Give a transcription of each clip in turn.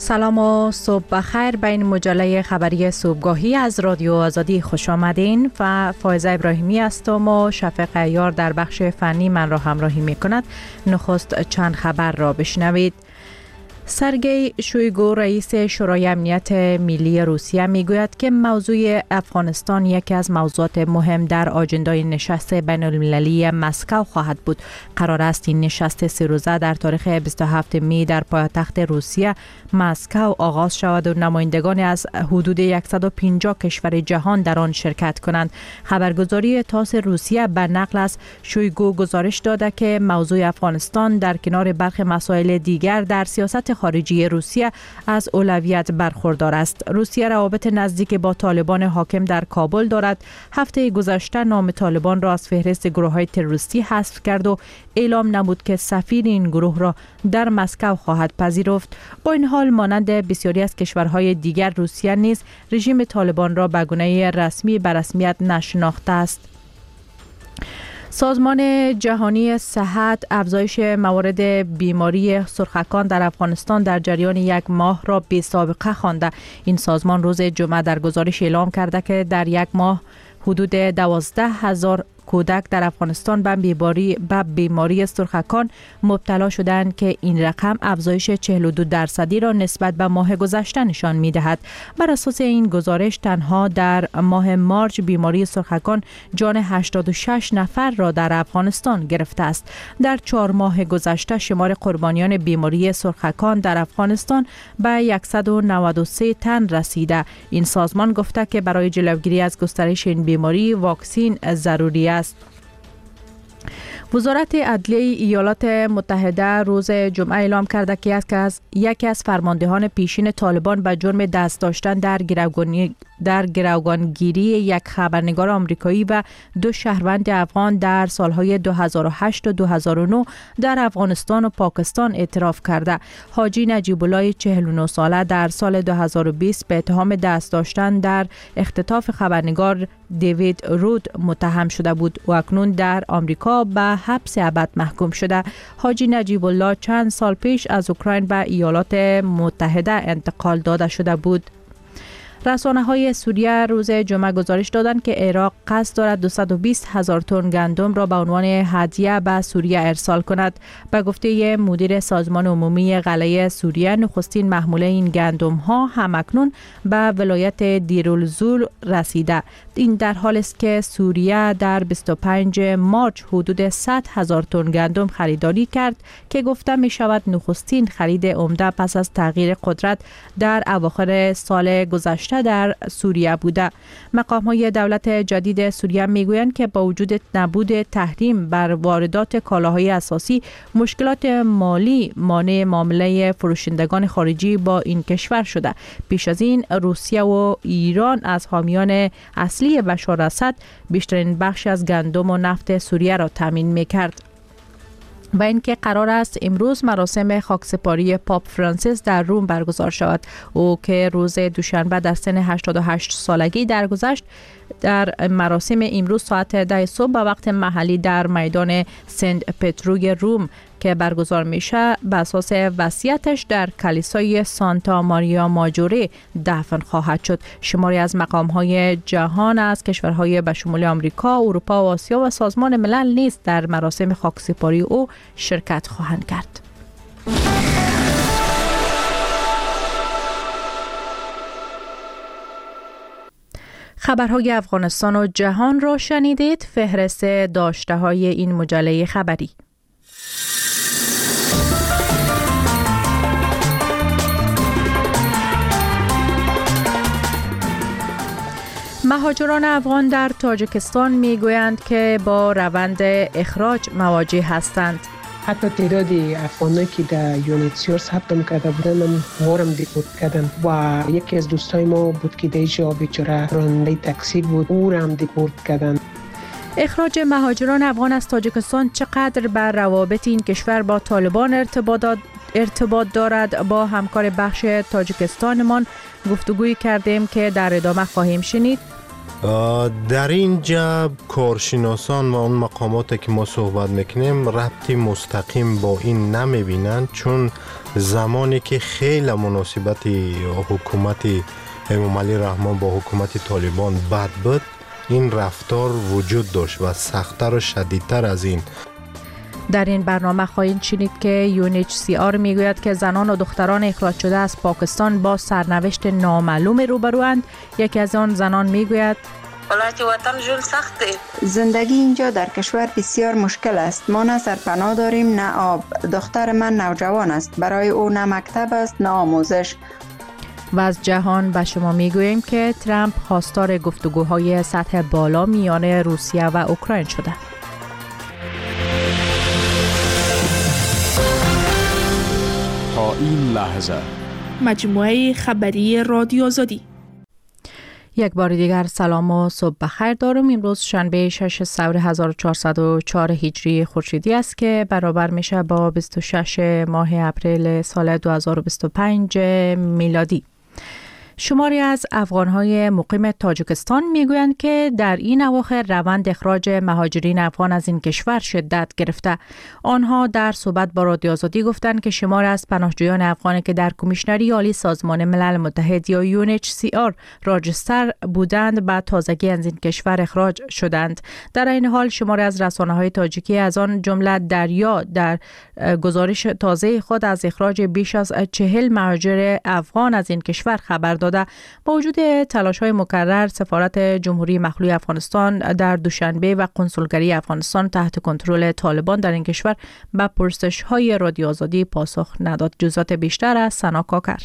سلام و صبح بخیر. به این مجله خبری صبحگاهی از رادیو آزادی خوش آمدین. و فائزه ابراهیمی هستم و شفیق عیار در بخش فنی من را همراهی می کند. نخست چند خبر را بشنوید. سرگئی شویگو رئیس شورای امنیت ملی روسیه میگوید که موضوع افغانستان یکی از موضوعات مهم در آجندای نشست بین المللی مسکو خواهد بود. قرار است این نشست 3 روزه در تاریخ 27 می در پایتخت روسیه مسکو آغاز شود و نمایندگان از حدود 150 کشور جهان در آن شرکت کنند. خبرگزاری تاس روسیه به نقل از شویگو گزارش داده که موضوع افغانستان در کنار برخی مسائل دیگر در سیاست خارجی روسیه از اولویت برخوردار است. روسیه روابط نزدیک با طالبان حاکم در کابل دارد. هفته گذشته نام طالبان را از فهرست گروه‌های تروریستی حذف کرد و اعلام نمود که سفیر این گروه را در مسکو خواهد پذیرفت. با این حال مانند بسیاری از کشورهای دیگر روسیه نیز رژیم طالبان را به گونه رسمی به رسمیت نشناخته است. سازمان جهانی صحت افزایش موارد بیماری سرخکان در افغانستان در جریان 1 ماه را بی سابقه خوانده. این سازمان روز جمعه در گزارش اعلام کرده که در 1 ماه حدود 12,000 کودک در افغانستان به بیماری سرخکان مبتلا شدند که این رقم افزایش 42% را نسبت به ماه گذشته نشان می‌دهد. بر اساس این گزارش تنها در ماه مارچ بیماری سرخکان جان 86 نفر را در افغانستان گرفته است. در 4 ماه گذشته شمار قربانیان بیماری سرخکان در افغانستان به 193 تن رسیده. این سازمان گفته که برای جلوگیری از گسترش این بیماری واکسن ضروری است. وزارت عدلیه ایالات متحده روز جمعه اعلام کرده که یکی از فرماندهان پیشین طالبان به جرم دست داشتن در گروگانگیری یک خبرنگار آمریکایی و 2 شهروند افغان در سالهای 2008 و 2009 در افغانستان و پاکستان اعتراف کرده. حاجی نجیب الله 49 ساله در سال 2020 به اتهام دست داشتن در اختطاف خبرنگار دیوید رود متهم شده بود و اکنون در آمریکا به حبس ابد محکوم شده. حاجی نجیب الله چند سال پیش از اوکراین به ایالات متحده انتقال داده شده بود. رسانه‌های سوریه روز جمعه گزارش دادند که عراق قصد دارد 220,000 تن گندم را به عنوان هدیه به سوریه ارسال کند. به گفته مدیر سازمان عمومی قلعه سوریه، نخستین محموله این گندم ها همکنون به ولایت دیرالزور رسیده. این در حالی است که سوریه در 25 مارچ حدود 100,000 تن گندم خریداری کرد که گفته می شود نخستین خرید عمده پس از تغییر قدرت در اواخر سال گذشته در سوریه بوده. مقام‌های دولت جدید سوریه میگویند که با وجود نبود تحریم بر واردات کالاهای اساسی، مشکلات مالی مانع معامله فروشندگان خارجی با این کشور شده. پیش از این روسیه و ایران از حامیان اصلی بشار اسد بیشترین بخش از گندم و نفت سوریه را تامین می‌کرد. و اینکه قرار است امروز مراسم خاکسپاری پاپ فرانسیس در روم برگزار شود. او که روز دوشنبه در سن 88 سالگی درگذشت، در مراسم امروز ساعت 10 صبح به وقت محلی در میدان سنت پتروی روم که برگزار میشه به اساس وصیتش در کلیسای سانتا ماریا ماجوره دفن خواهد شد. شماری از مقام‌های جهان از کشورهای به شمول آمریکا، اروپا و آسیا و سازمان ملل نیز در مراسم خاکسپاری او شرکت خواهند کرد. خبرهای افغانستان و جهان را شنیدید. فهرست داشته‌های این مجله خبری. مهاجران افغان در تاجیکستان میگویند که با روند اخراج مواجه هستند. حتی تعداد افغانایی که در یونیتسیور ثبت کرده بودن هم وارم دیپورت کردن و یکی از دوستای ما بود که در جا بیچاره راننده تاکسی بود، او را هم دیپورت کردن. اخراج مهاجران افغان از تاجیکستان چقدر بر روابط این کشور با طالبان ارتباط دارد؟ با همکار بخش تاجیکستانمان گفتگوی کردیم که در ادامه خواهیم شنید. در اینجا کارشناسان و اون مقاماتی که ما صحبت میکنیم ربطی مستقیم با این نمیبینند، چون زمانی که خیلی مناسبت حکومت امام علی رحمان با حکومت طالبان بد بود، این رفتار وجود داشت و سخت‌تر و شدیدتر از این. در این برنامه خواهید شنید که UNHCR میگوید که زنان و دختران اخراج شده از پاکستان با سرنوشت نامعلوم روبروند. یکی از آن زنان میگوید ولایت وطن جون سخته. زندگی اینجا در کشور بسیار مشکل است. ما نه سرپناه داریم نه آب. دختر من نوجوان است. برای او نه مکتب است نه آموزش. و از جهان به شما میگوییم که ترامپ خواستار گفتگوهای سطح بالا میان روسیه و اوکراین شده. تا این لحظه مجموعه خبری رادیو آزادی. یک بار دیگر سلام و صبح بخیر دارم. امروز شنبه 6 ثور 1404 هجری خورشیدی است که برابر میشه با 26 ماه اپریل سال 2025 میلادی. شماری از افغان‌های مقیم تاجیکستان میگویند که در این اواخر روند اخراج مهاجرین افغان از این کشور شدت گرفته. آنها در صحبت با رادیو آزادی گفتند که شمار از پناهجویان افغانی که در کمیشنری عالی سازمان ملل متحد یا UNHCR راجستر بودند به تازگی از این کشور اخراج شدند. در این حال شماری از رسانه‌های تاجیکی از آن جمله دریا در گزارش تازه خود از اخراج بیش از 40 مهاجر افغان از این کشور خبر داده. با وجود تلاش‌های مکرر، سفارت جمهوری مخلوع افغانستان در دوشنبه و قنسولگری افغانستان تحت کنترل طالبان در این کشور به پرسش‌های رادیو آزادی پاسخ نداد. جزئیات بیشتر از سنا کاکر.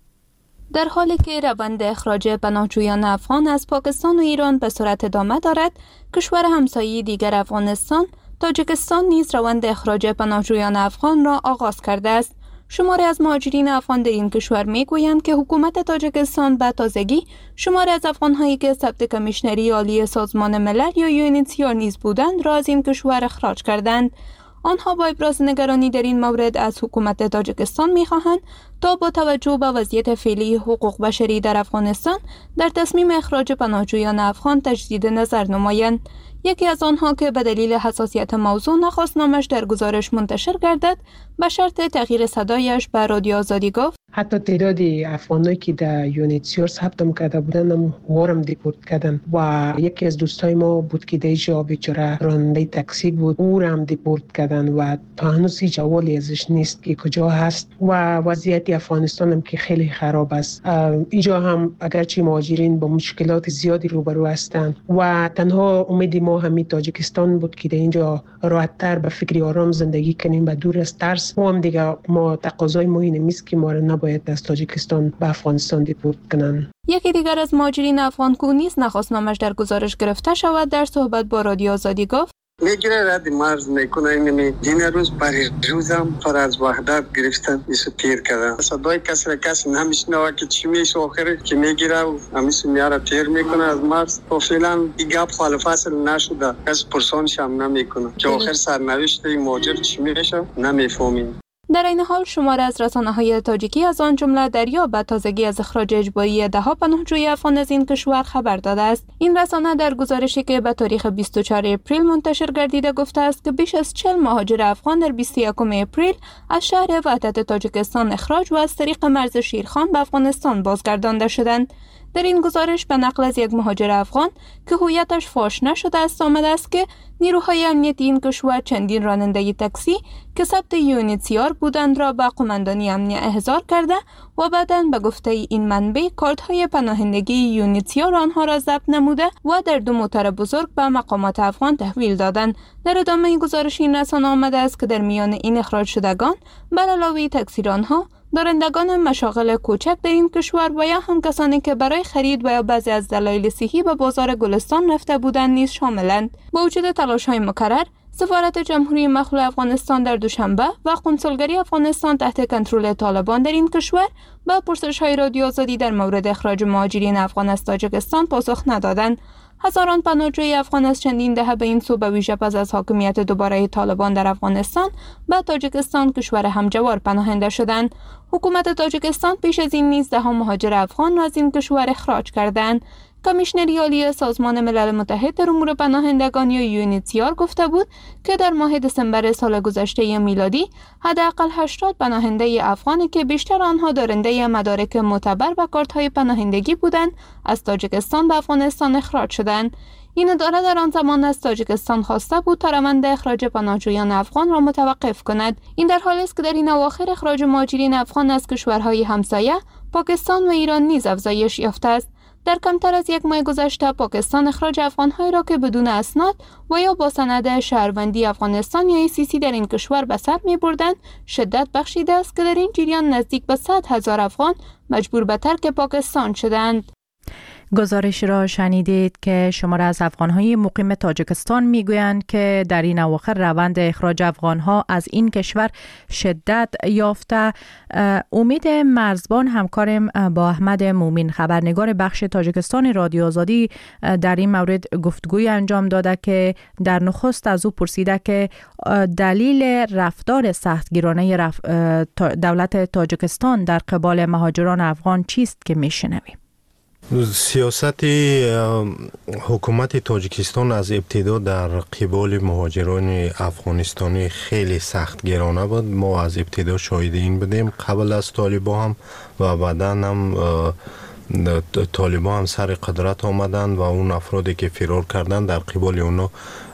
در حالی که روند اخراج پناهجویان افغان از پاکستان و ایران به سرعت ادامه دارد، کشور همسایه دیگر افغانستان، تاجیکستان نیز روند اخراج پناهجویان افغان را آغاز کرده است. شماری از مهاجرین افغان در این کشور میگویند که حکومت تاجیکستان به تازگی شماری از افغان‌هایی که ثبت کمیشنری عالی سازمان ملل یا UNHCR نیز بودند را از این کشور اخراج کردند. آنها با ابراز نگرانی در این مورد از حکومت تاجیکستان می‌خواهند تا با توجه به وضعیت فعلی حقوق بشری در افغانستان در تصمیم اخراج پناهجویان افغان تجدید نظر نمایند. یکی از آنها که به دلیل حساسیت موضوع نخواست نامش در گزارش منتشر گردد، به شرط تغییر صدایش به رادیو آزادی گفت حتی تعداد افغانایی که در UNHCR ثبت کرده بودن هم وارم دیپورت کردن و یکی از دوستای ما بود که دیجا بیچاره راننده تاکسی بود، او را هم دیپورت کردن و تا هنوز هیچ احوالی ازش نیست که کجا هست و وضعیت افغانستان هم که خیلی خراب است. اینجا هم اگرچه مهاجرین با مشکلات زیادی روبرو هستند و تنها امید ما همین تاجیکستان بود که در اینجا راحت‌تر به فکر آرام زندگی کنیم و دور از ترس. ما هم دیگه ما تقاضای ما اینه نیست که ما را نباید از تاجیکستان به افغانستان دیپورت کنن. یکی دیگر از مهاجرین افغان کو نیز نخواست نامش در گزارش گرفته شود، در صحبت با رادیو آزادی گفت میگیره رد مرز میکنه. این روز برای روزم پر از وحدت گرفتن ایسو تیر کردن. صدای کسی نمیشنوه که چی میشه آخره که میگیره و همیشه میاره تیر میکنه از مرز. و فعلا این گپ حال فصل نشده، کسی پرسانش هم نمیکنه که آخر سرنوشت این مهاجر چی میشه نمیفهمیم. در این حال شماره از رسانه‌های تاجیکی از آن جمله دریا به تازگی از اخراج اجباری ده‌ها پناهجوی افغان از این کشور خبر داده است. این رسانه در گزارشی که به تاریخ 24 اپریل منتشر گردیده گفته است که بیش از 40 مهاجر افغان در 21 اپریل از شهر وحدت تاجیکستان اخراج و از طریق مرز شیرخان به افغانستان بازگردانده شدند. در این گزارش به نقل از یک مهاجر افغان که هویتش فاش نشده است آمده است که نیروهای امنیتی این کشور چندین راننده تاکسی که ثبت UNHCR بودند را به قماندانی امنیه احضار کرده و بعداً به گفته این منبع کارت‌های پناهندگی UNHCR آنها را ضبط نموده و در 2 موتر بزرگ به مقامات افغان تحویل دادند. در ادامه این گزارش این رسانه آمده است که در میان این اخراج شدگان بر علاوه تاکسیران‌ها، دارندگان مشاغل کوچک در این کشور و یا هم کسانی که برای خرید و یا بعضی از دلایل صحی به بازار گلستان رفته بودند نیز شاملند. با وجود تلاش‌های مکرر، سفارت جمهوری مخلوع افغانستان در دوشنبه و قنسولگری افغانستان تحت کنترل طالبان در این کشور با پرسش‌های رادیو آزادی در مورد اخراج مهاجرین افغان از تاجیکستان پاسخ ندادند. هزاران پناهجوی افغان از چندین دهه به این سو به ویژه پس از حاکمیت دوباره طالبان در افغانستان به تاجیکستان کشور همجوار پناهنده شدند. حکومت تاجیکستان پیش از این نیز ده‌ها مهاجر افغان را از این کشور اخراج کردند. کمیشنری عالی سازمان ملل متحد در امور پناهندگان یا UNHCR گفته بود که در ماه دسامبر سال گذشته میلادی حداقل 80 پناهنده افغانی که بیشتر آنها دارنده مدارک معتبر و کارت‌های پناهندگی بودند از تاجیکستان به افغانستان اخراج شدند. این اداره در آن زمان از تاجیکستان خواسته بود تا روند اخراج پناهجویان افغان را متوقف کند. این در حالی است که در این اواخر اخراج مهاجرین افغان از کشورهای همسایه پاکستان و ایران نیز افزایش یافته است. در کمتر از یک ماه گذشته پاکستان اخراج افغان‌هایی را که بدون اسناد و یا با سند شهروندی افغانستان یا ICC در این کشور به سر می‌بردند شدت بخشیده است که در این جریان نزدیک به 100,000 افغان مجبور به ترک پاکستان شدند. گزارش را شنیدید که شماره از افغان‌های مقیم تاجیکستان میگویند که در این اواخر روند اخراج افغان‌ها از این کشور شدت یافته. امید مرزبان همکارم با احمد مومین خبرنگار بخش تاجیکستان رادیو آزادی در این مورد گفتگوی انجام داده که در نخست از او پرسیده که دلیل رفتار سختگیرانه دولت تاجیکستان در قبال مهاجران افغان چیست که میشنویم؟ سیاست حکومت تاجیکستان از ابتدا در قبال مهاجران افغانستانی خیلی سختگیرانه بود. ما از ابتدا شاهد این بودیم، قبل از طالبان هم و بعدا هم طالبان هم سر قدرت آمدن و اون افرادی که فرار کردن در قبال اونا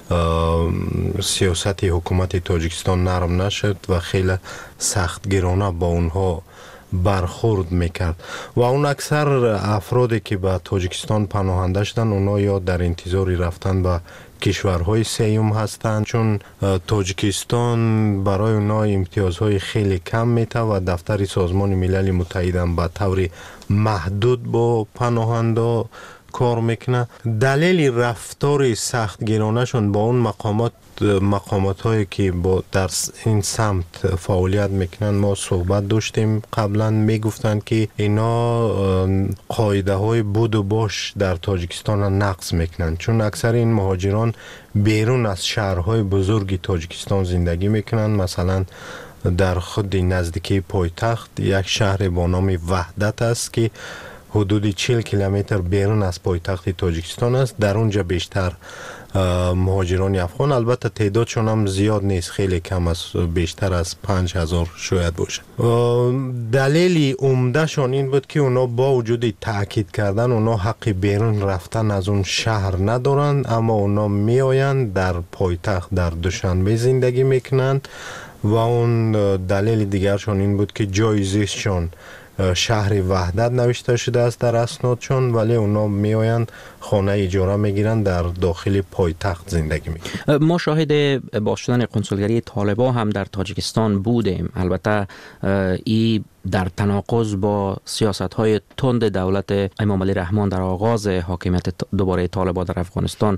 سیاست حکومت تاجیکستان نرم نشد و خیلی سختگیرانه با اونها برخورد میکرد و اون اکثر افرادی که به تاجیکستان پناهنده شدن اونا یا در انتظار رفتن به کشورهای سیوم هستند، چون تاجیکستان برای اونا امتیازهای خیلی کم میده و دفتر سازمان ملل متحد هم به طور محدود با پناهنده کار میکنه. دلیل رفتار سختگیرانه شون با اون مقامات هایی که در این سمت فعالیت میکنن ما صحبت داشتیم. قبلا میگفتن که اینا قاعده های بود و باش در تاجیکستان نقض میکنن، چون اکثر این مهاجران بیرون از شهرهای بزرگی تاجیکستان زندگی میکنن. مثلا در خود نزدیکی پایتخت یک شهر با نام وحدت است که حدود 40 کیلومتر بیرون از پایتخت تاجیکستان است. در اونجا بیشتر مهاجران افغان، البته تعدادشون هم زیاد نیست، خیلی کم است، بیشتر از 5,000 شاید باشه. دلیل عمدهشون این بود که اونا با وجود تاکید کردن اونا حق بیرون رفتن از اون شهر ندارن، اما اونا میآیند در پایتخت در دوشنبه زندگی میکنند و اون دلیل دیگرشون این بود که جای زیستشون شهر وحدت نوشته شده است در اسنادشون، ولی اونا میآیند خانه اجاره میگیرن در داخل پایتخت زندگی میکنن. ما شاهد باز شدن قنسولگری طالبان هم در تاجیکستان بودیم. البته این در تناقض با سیاست‌های تند دولت امام علی رحمان در آغاز حاکمیت دوباره طالبان در افغانستان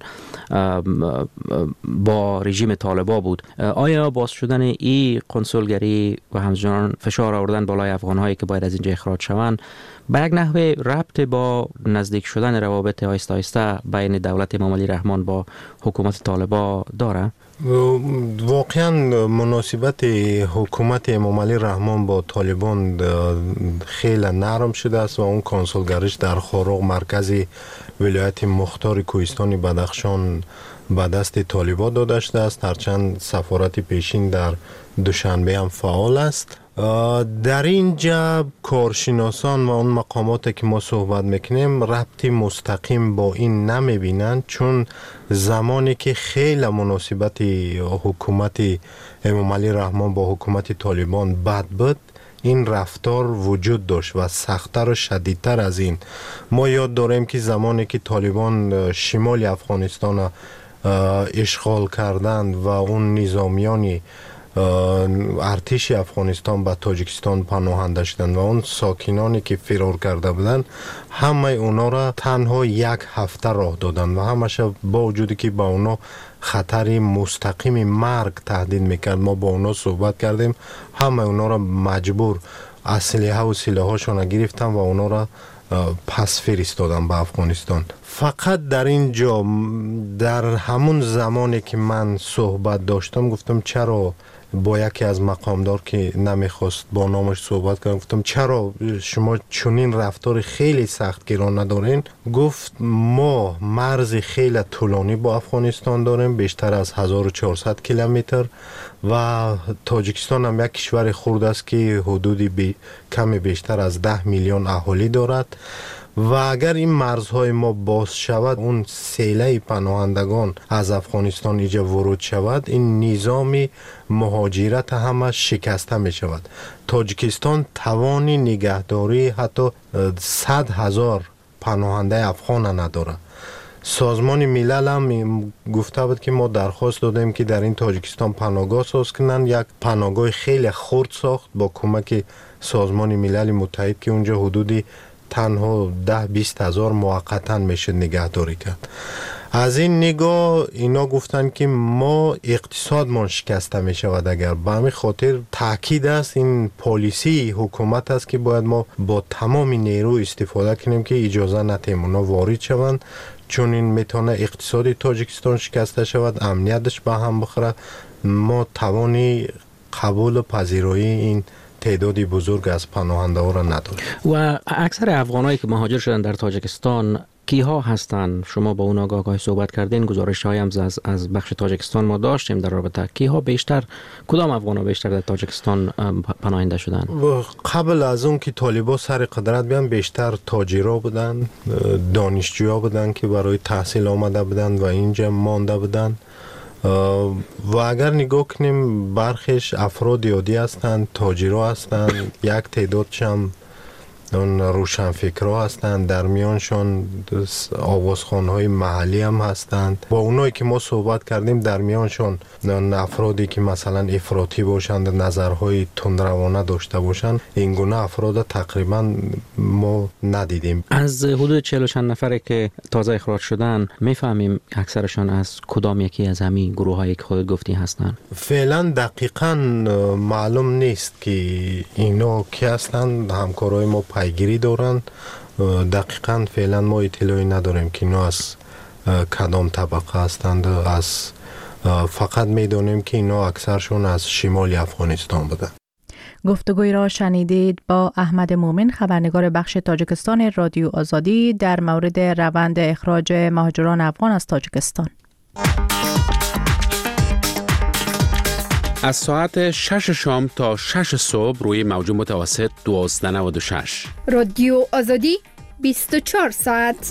با رژیم طالبان بود. آیا باز شدن این قنسولگری و همچنان فشار آوردن بالای افغان‌هایی که باید از اینجا اخراج شوند به یک نحوه ربط با نزدیک شدن روابط آهسته آهسته بین دولت امام علی رحمان با حکومت طالبان داره؟ واقعا مناسبت حکومت امام علی رحمان با طالبان خیلی نرم شده است و اون کنسولگریش در خاروق مرکز ولایت مختار کوهستان بدخشان به دست طالبان داده شده است، هرچند سفارت پیشین در دوشنبه هم فعال است. در اینجا کارشناسان و اون مقاماتی که ما صحبت میکنیم ربطی مستقیم با این نمیبینند، چون زمانی که خیلی مناسبت حکومت امام علی رحمان با حکومت طالبان بد بود این رفتار وجود داشت و سخت‌تر و شدیدتر از این. ما یاد داریم که زمانی که طالبان شمال افغانستان اشغال کردند و اون نظامیانی ارتش افغانستان به تاجیکستان پناهنده شدند و اون ساکنانی که فرار کرده بودند همه اونا را تنها یک هفته راه دادند و همش با وجودی که با اونا خطر مستقیم مرگ تهدید میکرد. ما با اونا صحبت کردیم، همه اونا را مجبور اسلحه و سلاحاشون گرفتن و اونا را پس فرستادن به افغانستان. فقط در اینجا در همون زمانی که من صحبت داشتم گفتم چرا با یکی از مقامدار که نمیخواست با نامش صحبت کنم گفتم چرا شما چنین رفتار خیلی سختگیرانه دارین؟ گفت ما مرز خیلی طولانی با افغانستان داریم، بیشتر از 1400 کیلومتر و تاجیکستان هم یک کشور خرد است که حدودی کمی بیشتر از 10 میلیون اهالی دارد و اگر این مرزهای ما باز شود، اون سیله پناهندگان از افغانستان اینجا ورود شود، این نظام مهاجرت همه شکسته می شود. تاجیکستان توانی نگهداری حتی 100,000 پناهنده افغان نداره. سازمان ملل هم گفته بود که ما درخواست دادیم که در این تاجیکستان پناهگاه ساز کنن. یک پناهگاه خیلی خرد ساخت با کمک سازمان ملل متحد که اونجا حدودی تنها 10-20 هزار موقتا میشه نگهداری کرد. از این نگاه اینا گفتن که ما اقتصادمان شکسته می شود. اگر به همین خاطر تاکید است این پالیسی حکومت است که باید ما با تمام نیرو استفاده کنیم که اجازه ندیم اونا وارد شوند، چون این میتونه اقتصاد تاجیکستان شکسته شود، امنیتش به هم بخوره، ما توانی قبول و پذیرایی این تعدادی بزرگ از پناهنده ها را نداریم. و اکثر افغانایی که مهاجر شدن در تاجیکستان کیها هستند؟ شما با اون آگاهی صحبت کردین، گزارش هایی هم از بخش تاجیکستان ما داشتیم در رابطه. کیها بیشتر، کدام افغانا بیشتر در تاجیکستان پناهنده شدن؟ قبل از اون که طالبان سر قدرت بیان بیشتر تاجرها بودن، دانشجوها بودن که برای تحصیل آمده بودن و اینجا مانده بودن و اگر نگاه کنیم برخیش افراد عادی هستند، تاجرها هستند، یک تعدادش هم روشنفکرها هستند، در میانشان آوازخوان‌های محلی هم هستند. با اونایی که ما صحبت کردیم در میانشان افرادی که مثلا افراطی باشند، نظرهای تندروانه داشته باشند، این گونه افراد تقریبا ما ندیدیم. از حدود 40 چند نفری که تازه اخراج شدن میفهمیم اکثرشان از کدام یکی از همین گروه‌هایی که خودت گفتی هستند؟ فعلا دقیقاً معلوم نیست که اینا کی هستند. همکارای ما پیگیری دارن. دقیقاً فعلا ما اطلاعی نداریم که اینا از کدام طبقه هستند. از فقط میدونیم که اینا اکثرشون از شمال افغانستان بودن. گفتگوی را شنیدید با احمد مومن، خبرنگار بخش تاجیکستان رادیو آزادی در مورد روند اخراج مهاجران افغان از تاجیکستان. از ساعت 6 شام تا 6 صبح روی موج متوسط 1296 رادیو آزادی 24 ساعت.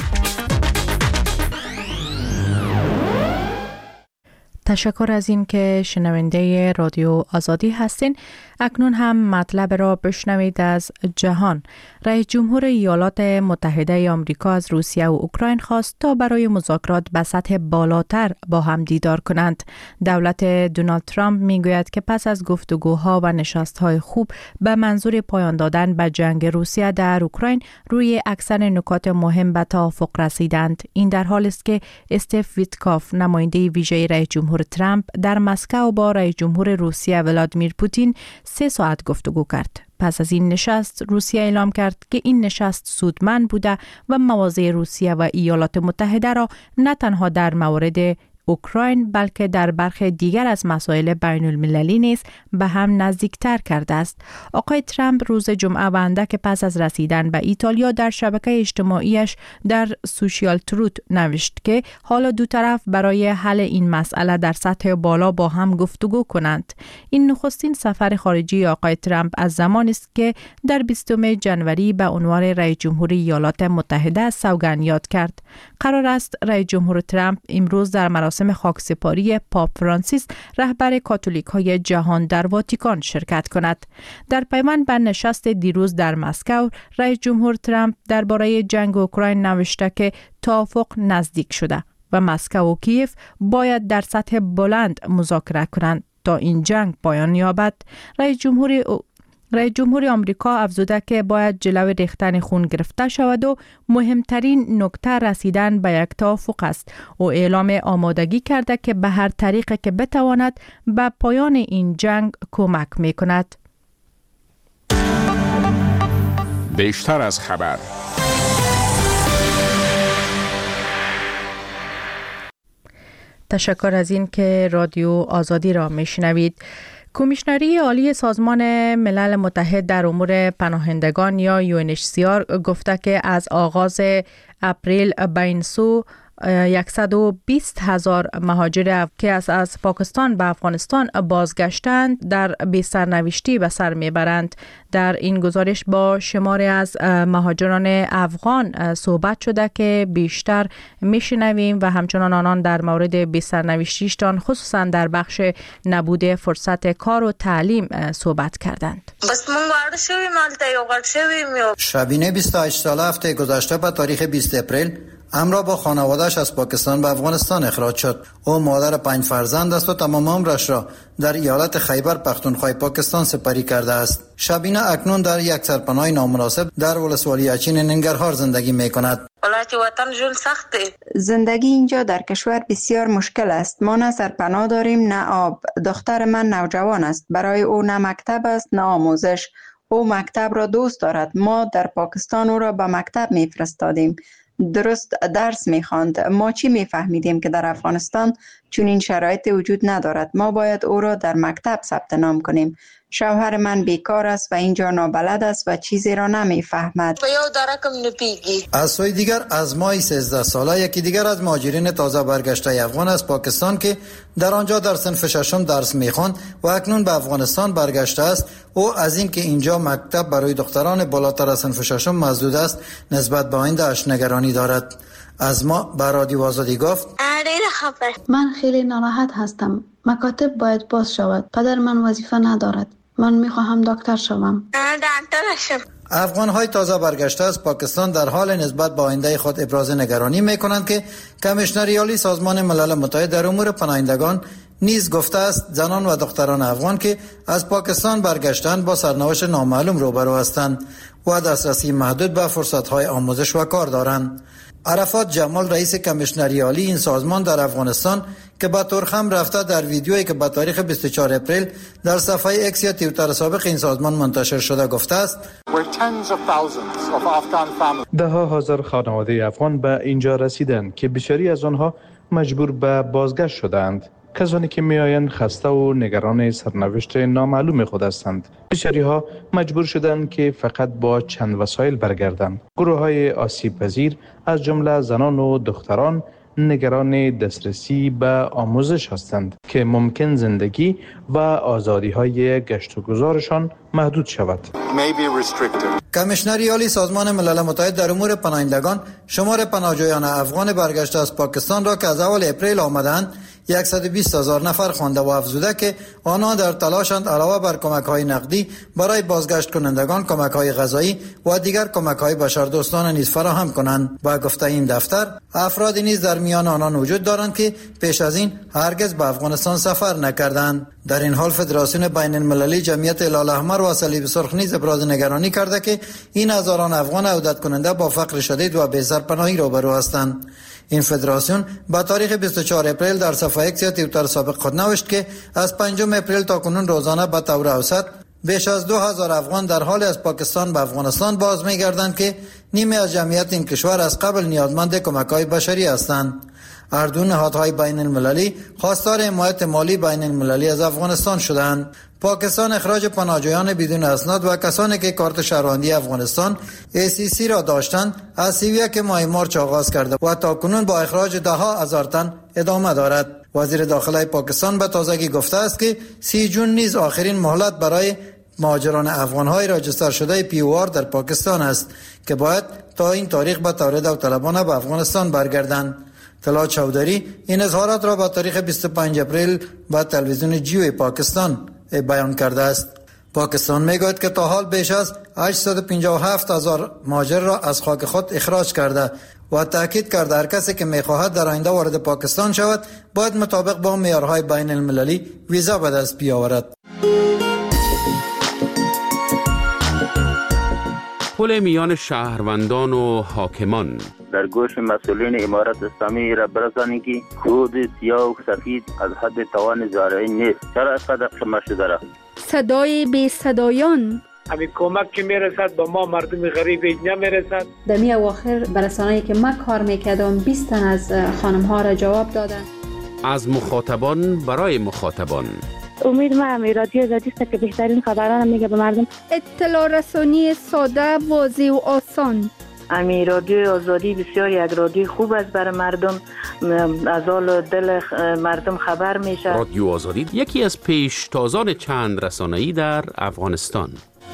تشکر از این که شنونده رادیو آزادی هستین. اکنون هم مطلب را بشنوید از جهان. رئیس جمهور ایالات متحده آمریکا از روسیه و اوکراین خواست تا برای مذاکرات به سطح بالاتر با هم دیدار کنند. دولت دونالد ترامپ میگوید که پس از گفتگوها و نشست‌های خوب به منظور پایان دادن به جنگ روسیه در اوکراین روی اکثر نکات مهم به توافق رسیدند. این در حالی است که استیف ویتکاف، نماینده ویژه رئیس جمهور ترامپ، در مسکو با رئیس جمهور روسیه ولادیمیر پوتین 3 ساعت گفتگو کرد. پس از این نشست روسیه اعلام کرد که این نشست سودمند بوده و مواضع روسیه و ایالات متحده را نه تنها در مورد اوکراین بلکه در برخی دیگر از مسائل بین المللی نیز به هم نزدیکتر کرده است. آقای ترامپ روز جمعه و اندک پس از رسیدن به ایتالیا در شبکه اجتماعیش در سوشیال تروت نوشت که حالا دو طرف برای حل این مسئله در سطح بالا با هم گفتگو کنند. این نخستین سفر خارجی آقای ترامپ از زمانی است که در 20 ژانویه به عنوان رئیس جمهور ایالات متحده سوگند یاد کرد. قرار است رئیس جمهور ترامپ امروز در مراسم خاکسپاری پاپ فرانسیس رهبر کاتولیک‌های جهان در واتیکان شرکت کند. در پیوند به نشست دیروز در مسکو، رئیس جمهور ترامپ درباره جنگ اوکراین نوشته که توافق نزدیک شده و مسکو و کیف باید در سطح بلند مذاکره کنند تا این جنگ پایان یابد. رئیس جمهور آمریکا افزوده که باید جلوی ریختن خون گرفته شود و مهمترین نکته رسیدن به یک توافق است. او اعلام آمادگی کرده که به هر طریقی که بتواند به پایان این جنگ کمک می‌کند. بیشتر از خبر. تشکر از این که رادیو آزادی را میشنوید. کمیشنری عالی سازمان ملل متحد در امور پناهندگان یا UNHCR گفته که از آغاز اپریل به این سو 120,000 مهاجر که از پاکستان به افغانستان بازگشتند در بی سرنوشتی به سر میبرند. در این گزارش با شماری از مهاجران افغان صحبت شده که بیشتر میشنویم و همچنان آنان در مورد بی سرنوشتیشان خصوصا در بخش نبوده فرصت کار و تعلیم صحبت کردند. بس من وارد شویم مالتا یوغل شویم. شبینه 28 ساله هفته گذشته به تاریخ 20 اپریل همراه با خانواده‌اش از پاکستان به افغانستان اخراج شد. او مادر 5 فرزند است و تمام عمرش را در ایالت خیبر پختونخوا پاکستان سپری کرده است. شبینه اکنون در یک سرپناه نامناسب در ولسوالی اچین ننگرهار زندگی می‌کند. ولایت وطن جون سخته. زندگی اینجا در کشور بسیار مشکل است. ما نه سرپناه داریم نه آب. دختر من نوجوان است. برای او نه مکتب است نه آموزش. او مکتب را دوست دارد. ما در پاکستان او را به مکتب می‌فرستادیم. درست درس می‌خواند. ما چی می‌فهمیدیم که در افغانستان چون این شرایط وجود ندارد. ما باید او را در مکتب ثبت نام کنیم. شوهر من بیکار است و اینجا نابلد است و چیزی را نمی‌فهمد. از سوی دیگر از ماه 13 ساله یکی دیگر از مهاجرین تازه برگشته افغان از پاکستان که در آنجا در صنف ششم درس می‌خواند و اکنون به افغانستان برگشته است، او از اینکه اینجا مکتب برای دختران بالاتر از صنف ششم مسدود است نسبت به آینده‌اش نگرانی دارد. از ما به رادیو آزادی گفت: من خیلی ناراحت هستم. مکاتب باید باز شود. پدر من وظیفه ندارد. من میخواهم دکتر شوم. افغان‌های تازه برگشته از پاکستان در حال نسبت به آینده خود ابراز نگرانی می‌کنند که کمیشنری عالی سازمان ملل متحد در امور پناهندگان نیز گفته است زنان و دختران افغان که از پاکستان برگشتند با سرنوشت نامعلوم روبرو هستند و دسترسی محدود به فرصت‌های آموزش و کار دارند. عرفات جمال رئیس کمیشنری عالی این سازمان در افغانستان که به ترخم رفته در ویدیویی که به تاریخ 24 اپریل در صفحه ایکس یا توییتر سابق این سازمان منتشر شده گفته است: ده ها هزار خانواده افغان به اینجا رسیدند که بسیاری از آنها مجبور به بازگشت شدند. کسانی که میآیند خسته و نگران سرنوشت نامعلوم خود هستند. بسیاری ها مجبور شدند که فقط با چند وسایل برگردند. گروه های آسیب پذیر از جمله زنان و دختران نگران دسترسی به آموزش هستند که ممکن زندگی و آزادی های گشت و گذارشان محدود شود. کمیشنری عالی سازمان ملل متحد در امور پناهندگان شمار پناهجویان افغان برگشته از پاکستان را که از اول اپریل آمدند 120,000 نفر خوانده و افزوده که آنها در تلاشند علاوه بر کمک‌های نقدی برای بازگشت کنندگان کمک‌های غذایی و دیگر کمک‌های بشردوستانه نیز فراهم کنند. با گفته این دفتر افرادی نیز در میان آنان وجود دارند که پیش از این هرگز به افغانستان سفر نکردند. در این حال فدراسیون بین المللی جمعیت هلال احمر و صلیب سرخ نیز ابراز نگرانی کرده که این هزاران افغان عودت کننده با فقر شدید و بی سرپناهی روبرو هستند. این فدراسیون با تاریخ 24 اپریل در صفحه ایکس یا توییتر سابق خود نوشت که از 5 اپریل تا کنون روزانه به طور اوسط بیش از 2000 افغان در حال از پاکستان به افغانستان باز می‌گردند که نیمه از جمعیت این کشور از قبل نیازمند کمک‌های بشری هستند. هر دو نهادهای بین المللی خواستار حمایت مالی بین المللی از افغانستان شدند. پاکستان اخراج پناهجویان بدون اسناد و کسانی که کارت شهروندی افغانستان ACC را داشتند از 31 ماه مارس آغاز کرده و تاکنون با اخراج ده ها هزار تن ادامه دارد. وزیر داخله پاکستان به تازگی گفته است که 30 جون نیز آخرین مهلت برای مهاجران افغان‌های راجستر شده POR در پاکستان است که باید تا این تاریخ به طور داوطلبانه به افغانستان برگردند. طلعت چودری این اظهارات را با تاریخ 25 اپریل با تلویزیون جیو پاکستان بیان کرده است. پاکستان میگوید که تا حال بیش از 857,000 مهاجر را از خاک خود اخراج کرده و تاکید کرده هر کسی که میخواهد در آینده وارد پاکستان شود باید مطابق با معیارهای بین المللی ویزا به دست بیاورد. پل میان شهروندان و حاکمان در گوش مسئولین امارت اسلامی را برسانی که خود سیاه و سفید از حد توان زارعی نیست. چرا اینقدر خمه شده را؟ صدای بی صدایان همین کمک که میرسد با ما مردم غریب نمیرسد. در می اواخر برسانه‌ای که من کار میکردم 20 تن از خانم ها را جواب دادن. از مخاطبان برای مخاطبان امید ما رادیو آزادی است که بهترین خبران میگه به مردم. اطلاع رسانی ساده، واضح و آسان. امی رادیو آزادی بسیار یک رادیو خوب است برای مردم، از حال دل مردم خبر میشه. رادیو آزادی یکی از پیشتازان چند رسانه‌ای در افغانستان.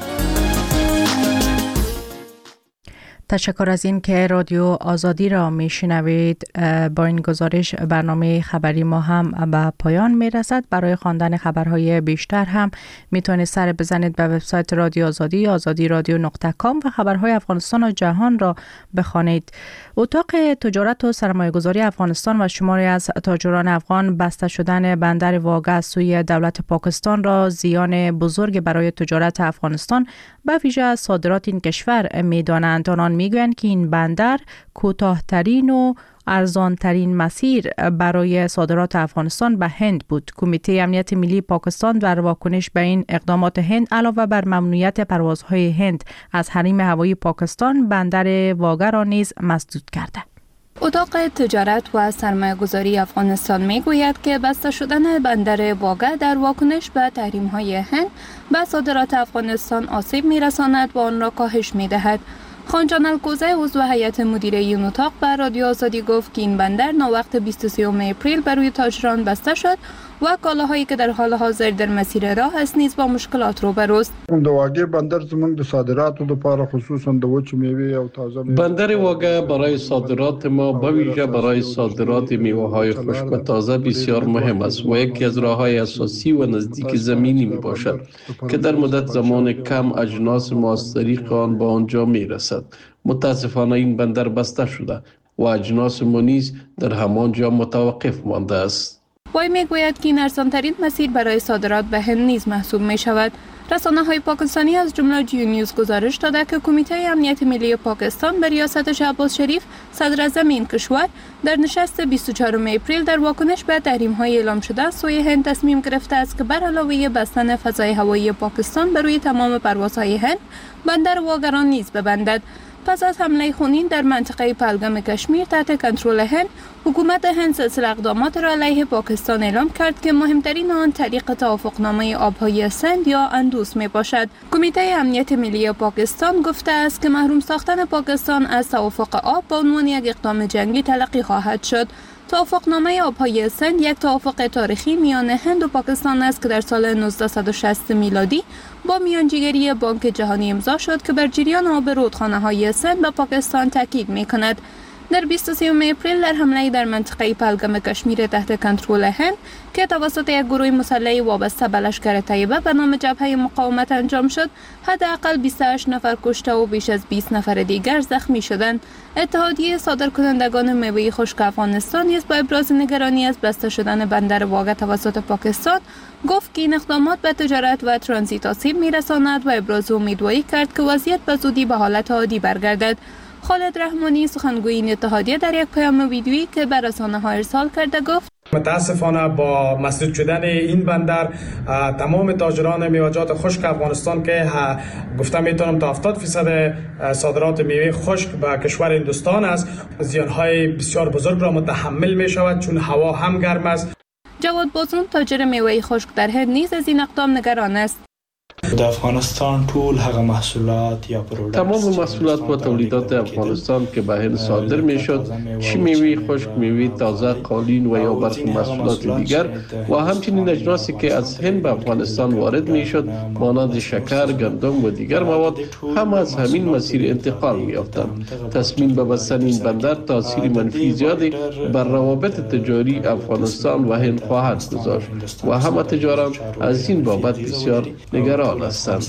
تشکر از این که رادیو آزادی را میشنوید. با این گزارش برنامه خبری ما هم به پایان میرسد. برای خواندن خبرهای بیشتر هم میتونید سر بزنید به وبسایت رادیو آزادی azadiradio.com و خبرهای افغانستان و جهان را بخوانید. اتاق تجارت و سرمایه‌گذاری افغانستان و شماری از تاجران افغان بسته شدن بندر واگه از سوی دولت پاکستان را زیان بزرگ برای تجارت افغانستان به ویژه صادرات این کشور میدانند. آنان میگویند که این بندر کوتاه‌ترین و ارزان‌ترین مسیر برای صادرات افغانستان به هند بود. کمیته امنیت ملی پاکستان در واکنش به این اقدامات هند علاوه بر ممنوعیت پروازهای هند از حریم هوایی پاکستان، بندر واگه را نیز مسدود کرده. اتاق تجارت و سرمایه‌گذاری افغانستان میگوید که بسته شدن بندر واگه در واکنش به تحریم‌های هند به صادرات افغانستان آسیب می‌رساند و آن را کاهش می‌دهد. خانجان الکوزه عضو هیئت مدیره این اتاق به رادیو آزادی گفت که این بندر ناوقت 23 اپریل بر روی تاجران بسته شد و کالاهایی که در حال حاضر در مسیر راه است نیز با مشکلات روبروست. د واګې بندر زموږ د صادراتو لپاره خصوصا د وچ میوه او تازه بندر واګه برای صادرات ما به ویژه برای صادرات میوه‌های خشک و تازه بسیار مهم است و یکی از راه‌های اساسی و نزدیک زمینی میباشد که در مدت زمان کم اجناس ما از طریق آن به آنجا میرسد. متاسفانه این بندر بسته شده و اجناس ما نیز در همانجا متوقف مانده است. وی میگوید که این ارزان‌ترین مسیر برای صادرات به هند نیز محسوب می شود. رسانه‌های پاکستانی از جمله جیو نیوز گزارش داده که کمیته امنیت ملی پاکستان به ریاست شهباز شریف صدر اعظم این کشور در نشست 24 اپریل در واکنش به تحریم‌های اعلام شده سوی هند تصمیم گرفته است که بر علاوه بستن فضای هوایی پاکستان بر روی تمام پروازهای هند، بندر واگه را نیز ببندد. پس از حمله خونین در منطقه پهلگام کشمیر تحت کنترل هند، حکومت هند سلسله اقدامات را علیه پاکستان اعلام کرد که مهمترین آن طریق توافقنامه آبهای سند یا اندوس می باشد. کمیته امنیت ملی پاکستان گفته است که محروم ساختن پاکستان از توافق آب به عنوان یک اقدام جنگی تلقی خواهد شد. توافقنامه آبهای سند یک توافق تاریخی میان هند و پاکستان است که در سال 1960 میلادی با میانجیگری بانک جهانی امضا شد که بر جریان آب رودخانه‌های سند به پاکستان تاکید می‌کند. در 23 اپریل در حمله در منطقه پهلگام کشمیر تحت کنترل هند که توسط یک گروه مسلح وابسته به لشکر طیبه به نام جبهه مقاومت انجام شد، حداقل 28 نفر کشته و بیش از 20 نفر دیگر زخمی شدند. اتحادیه صادرکنندگان میوه خشک افغانستان نیز با ابراز نگرانی از بسته شدن بندر واگه توسط پاکستان گفت که این اقدامات به تجارت و ترانزیت آسیب می‌رساند و ابراز امیدواری کرد که وضعیت به زودی به حالت عادی برگردد. خالد رحمانی سخنگوی این اتحادیه در یک پیام ویدیویی که به رسانه‌ها ارسال کرده گفت متاسفانه با مسدود شدن این بندر تمام تاجران میوه‌جات خشک افغانستان که گفتم میتونم تا 70% صادرات میوه خشک به کشور هندوستان است، زیانهای بسیار بزرگ را متحمل می شود چون هوا هم گرم است. جواد بازون تاجر میوه خشک در هند نیز از این اقدام نگران است. د افغانستان ټول هغه محصولات یا پروداکت تمام محصولات و تولیدات افغانستان که به هند صادر میشد، چه میوه خشک، میوه تازه، قالین و یا برخی محصولات دیگر و همچنین اجناسی که از هند به افغانستان وارد میشد مانند شکر، گندم و دیگر مواد هم از همین مسیر انتقال میافتند. تصمیم به بستن این بندر تاثیر منفی زیادی بر روابط تجاری افغانستان و هند خواهد گذاشت و همه تجاران از این بابت بسیار نگران هستند.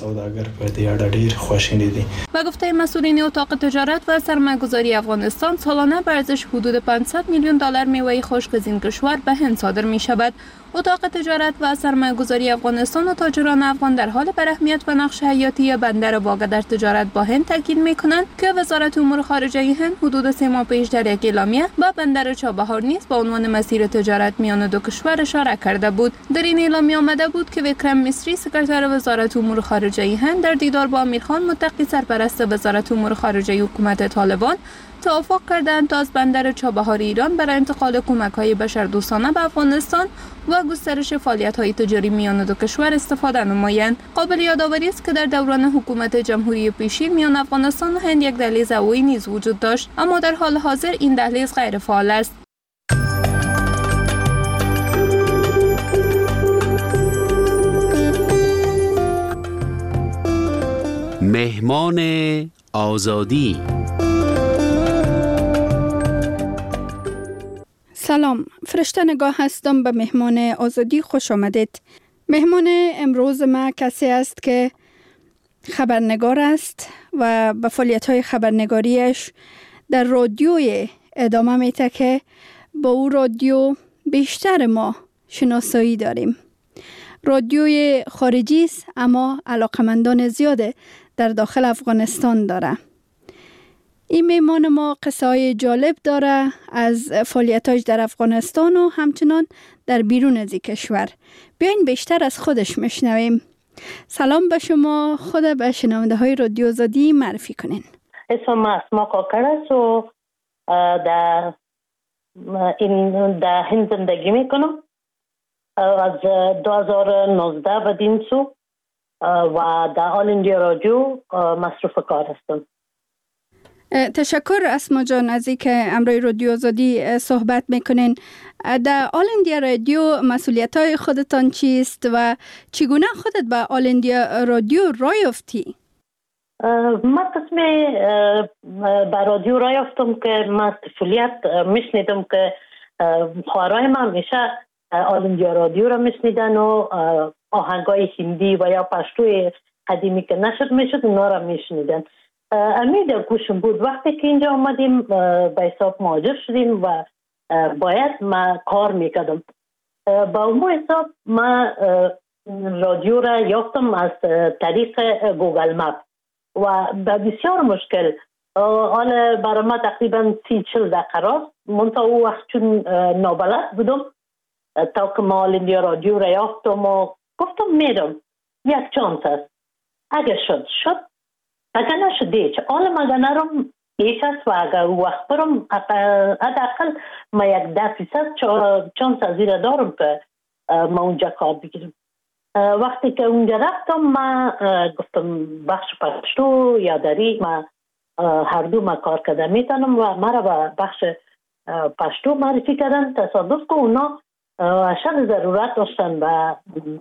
و گفته مسئولین اتاق تجارت و سرمایه‌گذاری افغانستان، سالانه به ارزش حدود 500 میلیون دلار میوه خشک از این کشور به هند صادر می شود. اتاق تجارت و سرمایه‌گذاری افغانستان و تاجران افغان در حال بر اهمیت و نقش حیاتی بندر واگه در تجارت با هند تاکید می‌کنند که وزارت امور خارجه هند حدود 3 ماه پیش در یک اعلامیه با بندر چابهار نیز به عنوان مسیر تجارت میان دو کشور اشاره کرده بود. در این اعلامیه آمده بود که ویکرم میستری، سکرتر وزارت وزارت امور خارجه هند در دیدار با امیرخان متقی سرپرست وزارت امور خارجه حکومت طالبان توافق کردند تا از بندر چابهار ایران برای انتقال کمک‌های بشردوستانه به افغانستان و گسترش فعالیت‌های تجاری میان دو کشور استفاده نمایند. قابل یادآوری است که در دوران حکومت جمهوری پیشین میان افغانستان و هند یک دهلیز هوایی نیز وجود داشت، اما در حال حاضر این دهلیز غیر فعال است. مهمان آزادی. سلام، فرشته نگاه هستم به مهمان آزادی. خوش آمدید. مهمان امروز ما کسی است که خبرنگار است و به فعالیت‌های خبرنگاریش در رادیوی ادامه میده که با او رادیو بیشتر ما شناسایی داریم. رادیوی خارجی است اما علاقمندان زیاده در داخل افغانستان داره. این مهمان ما قصه‌های جالب داره از فعالیتاش در افغانستان و همچنان در بیرون از این کشور. بیاین بیشتر از خودش میشنویم. سلام به شما، خود به شنونده های رادیو آزادی معرفی کنین. اسمم اسما کاکر است و در هند زندگی میکنم. از 2019 به دین سو و در آل اندیا رادیو مصروف کار هستم. تشکر اسما جان از اینکه امروی رادیو آزادی صحبت میکنین. در آل اندیا رادیو مسئولیت‌های خودتان چیست و چگونه خودت به آل اندیا رادیو راه یافتی؟ من قسم به رادیو راه یافتم که من طفولیت میشنیدم که خواهرای من همیشه آل اندیا رادیو را میشنیدن و آهنگای هندی و یا پشتوی قدیمی که نشد میشد اونا را میشنیدن. امید گوشم بود. وقتی که اینجا آمدیم به حساب مهاجر شدیم و باید ما کار میکردم. با اون حساب ما رادیو را یافتم از طریق گوگل مپ و به بسیار مشکل. حالا برای ما تقریبا 30-40 دقیقه راست. منطقه او وقت چون نابلد بودم تا که ما آل اندیا رادیو را یافتم و گفتم میرم. یک چانس است. اگر شد اگر نشد دیچ آل مگه نرم یک است و اگر وقت برم حداقل ما 10% چانس از زیر دارم که ما اونجا کار بگیرم. وقتی که اونجا رفتم ما گفتم بخش پشتو یا دری ما هر دو ما کار کرده میتونم و ما را به بخش پشتو معرفی کردن. تصادف که اونا اشد ضرورت داشتن به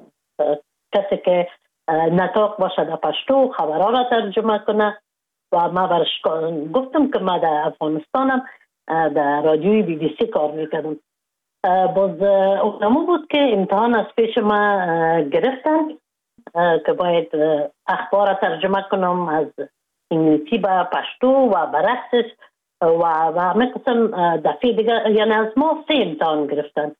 کسی که نطاق باشه در پشتو خبرها را ترجمه کنه و ما برش گفتم که ما در افغانستانم در رادیوی BBC کار میکردم. باز اونمون بود که امتحان از پیش ما گرفتن که باید اخبار را ترجمه کنم از انگلیسی به پشتو و برعکسش و همه قسم. دفعه دیگه یعنی از ما 3 امتحان گرفتن.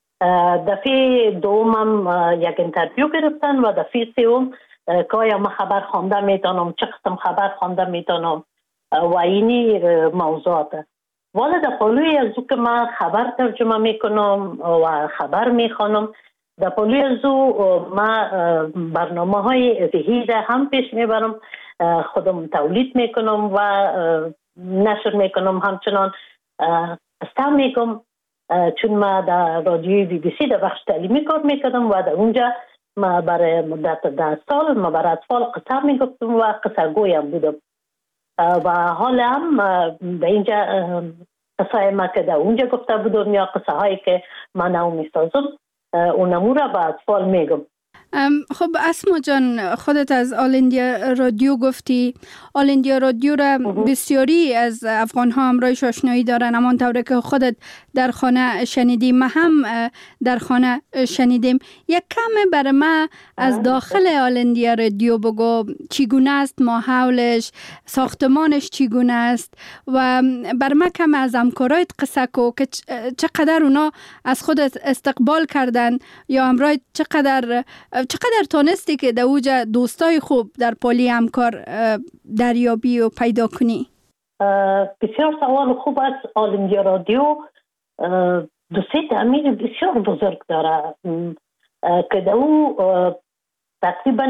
دفعه دومم یک انترویو گرفتن و دفعه سوم که آیا ما خبر خوانده میتونم، چه قسم خبر خوانده میتونم و اینی موضوعات. والا در پلوی از او که من خبر ترجمه میکنم و خبر میخوانم، در پلوی از او من برنامه های وحیده هم پیش میبرم، خودم تولید میکنم و نشر میکنم. همچنان استم میگم چون ما در رادیوی BBC در بخش تعلیمی کار میکردم و در اونجا ما برای مدت 10 سال ما برای اطفال قصه میگفتم و قصه گویم بودم و حالا هم در اینجا قصه ما که در اونجا گفته بودم یا قصه هایی که من نو میسازم اونمو را به اطفال میگم. خب اسما جان، خودت از آل اندیا رادیو گفتی. آل اندیا رادیو را بسیاری از افغان ها همراهش آشنایی دارن، اما طوری که خودت در خانه شنیدیم ما هم در خانه شنیدیم. یک کم برای ما از داخل آل اندیا رادیو بگو، چگونه است ماحولش، ساختمانش چگونه است و برای ما کم از همکارایت قصه کو که چقدر اونا از خودت استقبال کردن یا همراهت چقدر تانستی که در اوجا دوستای خوب در پالی همکار دریابی و پیدا کنی؟ بسیار سوال خوب است. آل اندیا رادیو دوستی تعمیر بسیار بزرگ داره که در او تقریبا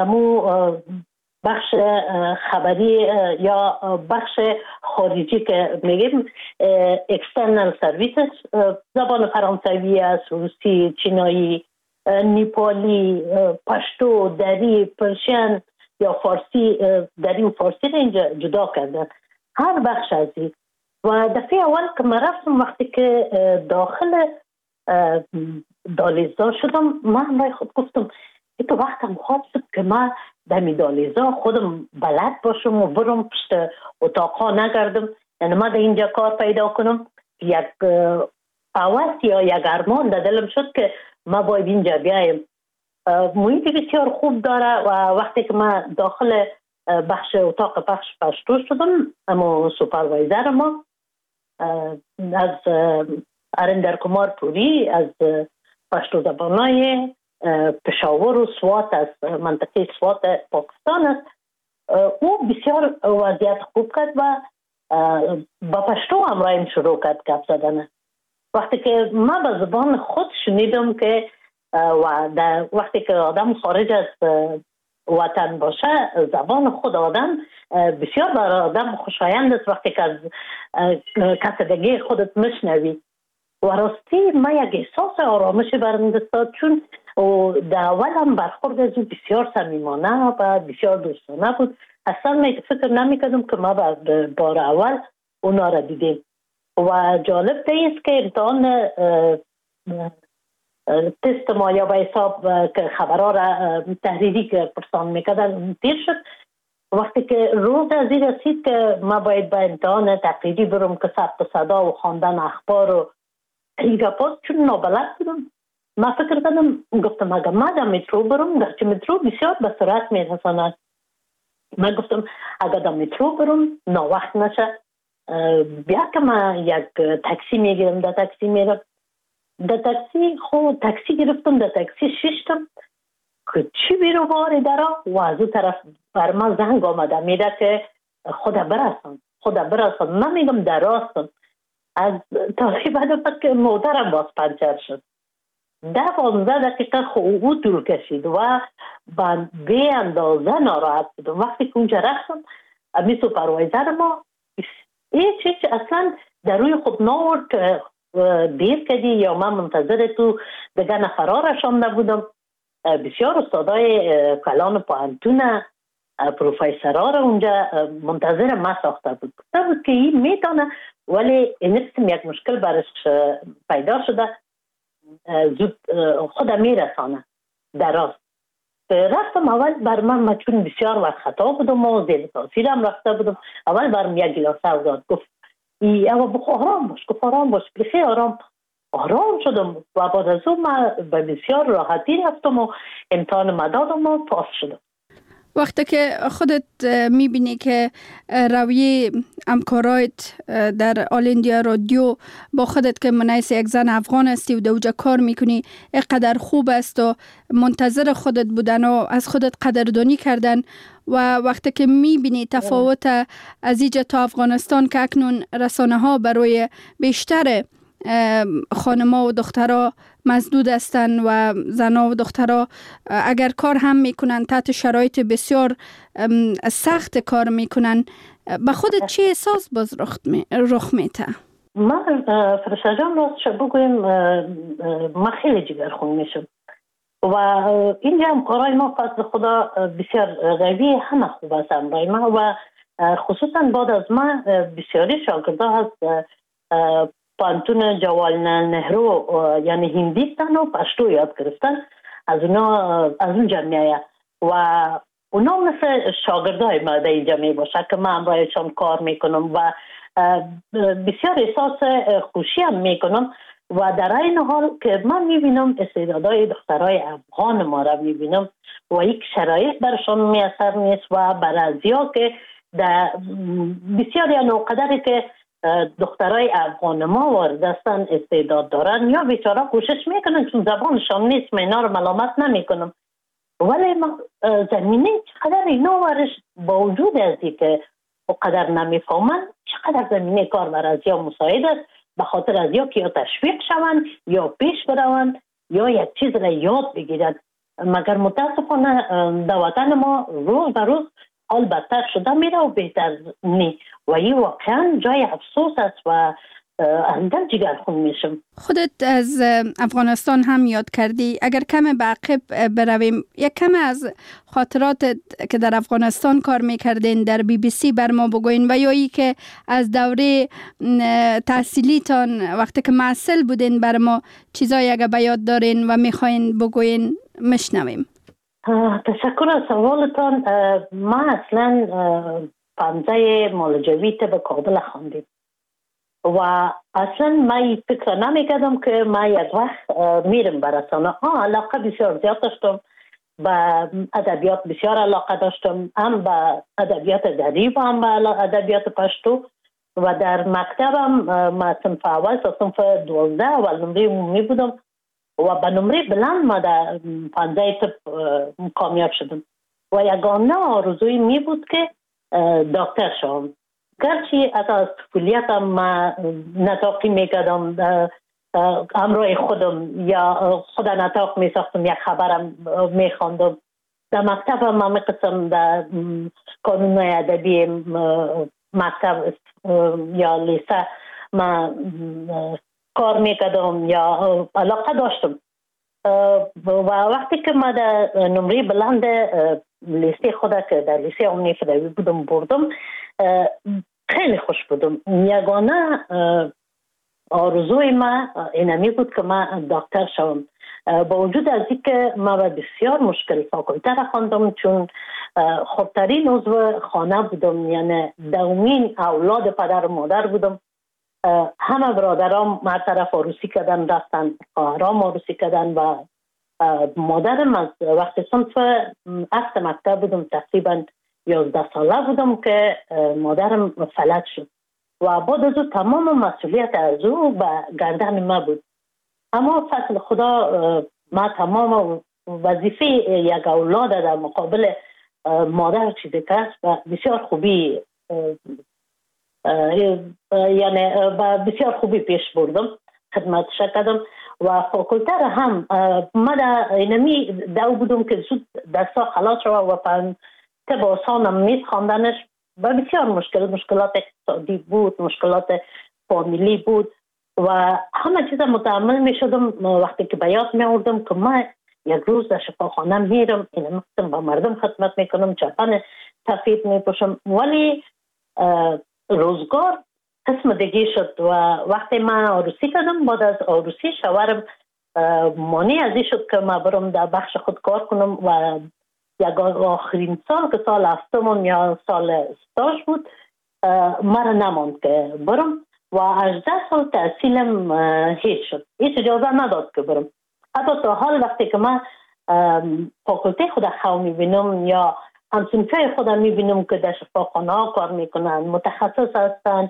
بخش خبری یا بخش خارجی که میگیم اکسترنال سرویسز زبان فرانسوی است، روسی، چینایی، نیپالی، پشتو، دری، پرشین یا فارسی، دری و فارسی را اینجا جدا کردن، هر بخش از این. و دفعه اول که من رفتم وقتی که داخل دالیزا شدم، من برای خود گفتم تو وقتم خواست که من دمی دالیزا خودم بلد باشم و برم پشت اتاقها نگردم، یعنی من در اینجا کار پیدا کنم. یک هوس یا یک ارمان در دلم شد که ما باید اینجا بیایم. محیط بسیار خوب داره و وقتی که من داخل بخش اتاق بخش پشتو شدم، اما سوپروایزر ما از اریندر کمار پوری از پشتو زبانای پشاور و سوات از منطقه سوات پاکستان است، او بسیار وضعیت خوب کرد و با پشتو همراهیم شروع کرد گپ زدن. وقتی که من به زبان خود شنیدم که وقتی که آدم خارج از وطن باشه، زبان خود آدم بسیار برای آدم خوشایند است وقتی که از کسدگی خودت میشنوی. و راستی من یک احساس آرامش برم دستاد، چون در اول هم برخورد از او بسیار صمیمانه و بسیار دوستانه بود. اصلا فکر نمی‌کردم که ما بار اول اونا را دیدیم. و جالب است که امتحان تست ما یا به حساب که خبرها را تحریری که پرسان میکردن تیر شد. وقتی که روز از این رسید که ما باید به امتحان تقریری برم که ثبت صدا و خواندن اخبار و این گپات، چون نابلد بودم، ما فکر کردم، گفتم اگر ما در مترو برم، گرچه مترو بسیار به سرعت میرساند، من گفتم اگر در مترو برم ناوقت نشه، بیا که من یک تاکسی میگیرم، در تاکسی میرم. در تاکسی تاکسی گرفتم، در تاکسی ششتم که چی بیرو باری درا و از اون طرف بر من زنگ آمده میده که خدا برسان. من میگم در راستم. از تقریبا بعد که موترم باز پنچر شد، 15 دقیقه او طول کشید و به اندازه ناراحت بودم. وقتی که اونجا رفتم، امی سوپروایزر ما هیچ اصلا در روی خود ناورد که دیر کردی یا من منتظر تو دیگه نفرها رشانده بودم. بسیار استادای کلان پوهنتون، پروفیسرها را اونجا منتظر ما ساخته بود که این میتونه، ولی این یک مشکل برش پیدا شده، زود خود میرسانه دراز. رفتم اول بر من چون بسیار وقت خطا بودم و زیر تاثیرم رفته بودم، اول برم یک گلاس آب داد، گفت اما بخو آرام باش بخیر آرام شدم و بعد از اون من به بسیار راحتی رفتم و امتحان مدادم و پاس شدم. وقتی که خودت میبینی که رویه همکارایت در آل اندیا رادیو با خودت که منیس یک زن افغان هستی و دوجا کار میکنی اینقدر خوب است و منتظر خودت بودن و از خودت قدردانی کردن، و وقتی که میبینی تفاوت از اینجا تا افغانستان که اکنون رسانه ها برای بیشتر خانما و دخترها مسدود هستند و زنها و دخترها اگر کار هم میکنن تحت شرایط بسیار سخت کار میکنن، به خودت چه احساس باز رخ میته؟ من فرشته جان راستش بگویم من خیلی جگرخون میشم و اینجا هم کارهای ما فضل خدا بسیار قوی، همه خوب است امرای ما و خصوصا بعد از ما بسیاری شاگرده هست پانتون جواهرلال نهرو یعنی هندیستان و پشتو یاد گرفتن، از اون جمعیه و اونا مثل شاگردای ما در اینجا می باشه که من برایشان کار میکنم و بسیار احساس خوشی هم میکنم و در این حال که من میبینم استعدادهای دخترای افغان ما را میبینم و یک شرایط برشان میسر نیست و برازیا که بسیاری نوقدری که دخترای افغان ما وارد هستن استعداد دارن یا بیچاره کوشش میکنن چون زبانشان نیست، من اینا رو ملامت نمیکنم، ولی زمینه چقدر اینا ورش با وجود ازی که اقدر نمیفهمن چقدر زمینه کار بر ازیا مساعد است، به خاطر ازیا که یا تشویق شوند یا پیش بروند یا یک چیز را یاد بگیرند. مگر متاسفانه در وطن ما روز به روز حال بدتر شده میره و بهتر نی و این واقعا جای افسوس است و اندر جگرخون میشم. خودت از افغانستان هم یاد کردی، اگر کم به عقب برویم، یک کم از خاطرات که در افغانستان کار میکردین در BBC بر ما بگوین و یا ای که از دوره تحصیلیتان وقتی که معسل بودین بر ما چیزایی اگر به یاد دارین و میخواین بگوین مشنویم. تشکر از سوالتان. ما اصلا پانزه مالجوی به کابل خواندیم و اصلا ما فکر نمیکردم که ما یک وقت میرم به رسانه. علاقه بسیار زیاد داشتم، به ادبیات بسیار علاقه داشتم، هم به ادبیات دری و هم به ادبیات پشتو و در مکتبم ما صنف اول تا صنف 12 اول نمره عمومی بودم و به نمره بلند ما در 15 طب کامیاب شدم و یگانه آرزوی می بود که دکتر شوم. گرچه از طفولیتم ما نطاقی میکردم همراه خودم یا خود نطاق میساختم، یک خبرم میخواندم. در مکتب هم همه قسم در قانون ادبی مکتب یا لیسه ما کار میکردم یا علاقه داشتم و وقتی که ما در نمره بلند لیسه خود که در لیسه عمومی فدوی بودم بردم خیلی خوش بودم. یگانه آرزوی ما اینمی بود که ما دکتر شوم. با وجود از اینکه ما بسیار مشکل فاکولته را خواندم چون خودترین عضو خانه بودم، یعنی دومین اولاد پدر و مادر بودم. همه برادرام هر طرف عروسی کردن رفتن، خواهرام عروسی کردن و مادرم از وقتی صنف هفت مکتب بودم تقریبا 11 ساله بودم که مادرم فلج شد و بعد از تمام مسئولیت از او به گردن ما بود. اما فضل خدا ما تمام وظیفه یک اولاد در مقابل مادر چیزی که و بسیار خوبی یعنی بسیار خوبی پیش بردم، خدمتش کردم و فاکولته را هم ما در اینمی دو بودم که زود دستا خلاص شد و طب آسانم میز خواندنش و بسیار مشکلات اقتصادی بود، مشکلات فامیلی بود و همه چیز متحمل می شدم. وقتی که به یاد می آوردم که ما یک روز در شفاخانه میرم، این مقصد با مردم خدمت میکنم، چپن سفید میپوشم، ولی روزگار قسم دیگه شد و وقتی من عروسی کردم، بعد از عروسی شوهرم مانع ازی شد که من برم در بخش خود کار کنم و یک آخرین سال که سال هفتم یا سال استاژ بود مرا نماند که برم و 18 سال تحصیلم هیچ شد، هیچ اجازه نداد که برم. حتی تا حال وقتی که من فاکولته خود خواه میبینم یا همسنفه خود میبینم که در شفاخانه ها کار میکنن، متخصص هستن،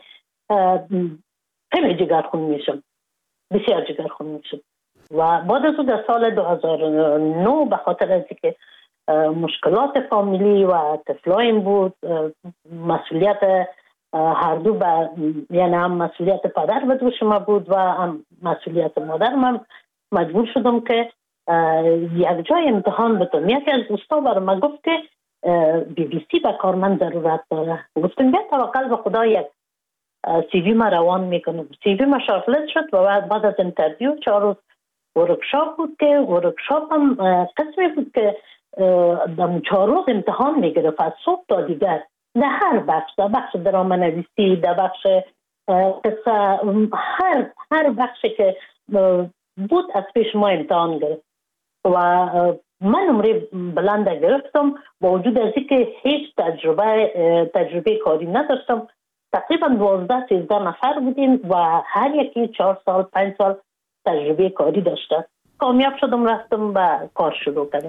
خیلی جگرخون میشم، بسیار جگرخون میشم. و بعد از در سال 2009 به خاطر از که مشکلات فامیلی و طفلایم بود، مسئولیت هر دو یعنی هم مسئولیت پدر به دوش ما بود و هم مسئولیت مادر من مجبور شدم که یک جای امتحان بتونم. یکی از دوستا برای من گفت که BBC به کار من ضرورت داره. گفتم بیا توکل به خدا، یک CV ما روان میکنم. CV ما شارتلیست شد و بعد از انترویو 4 روز ورکشاپ بود که ورکشاپ هم قسمی بود که در 4 روز امتحان میگرفت از صبح تا دیگر، در هر بخش، در بخش درامه نویسی، در بخش قصه، هر بخشی که بود از پیش ما امتحان گرفت و من نمره بلند گرفتم با وجود از اینکه هیچ تجربه کاری نداشتم. تقریبا 12-13 نفر بودیم و هر یکی 4 سال 5 سال تجربه کاری داشته. کامیاب شدم، رفتم و کار شروع کردم.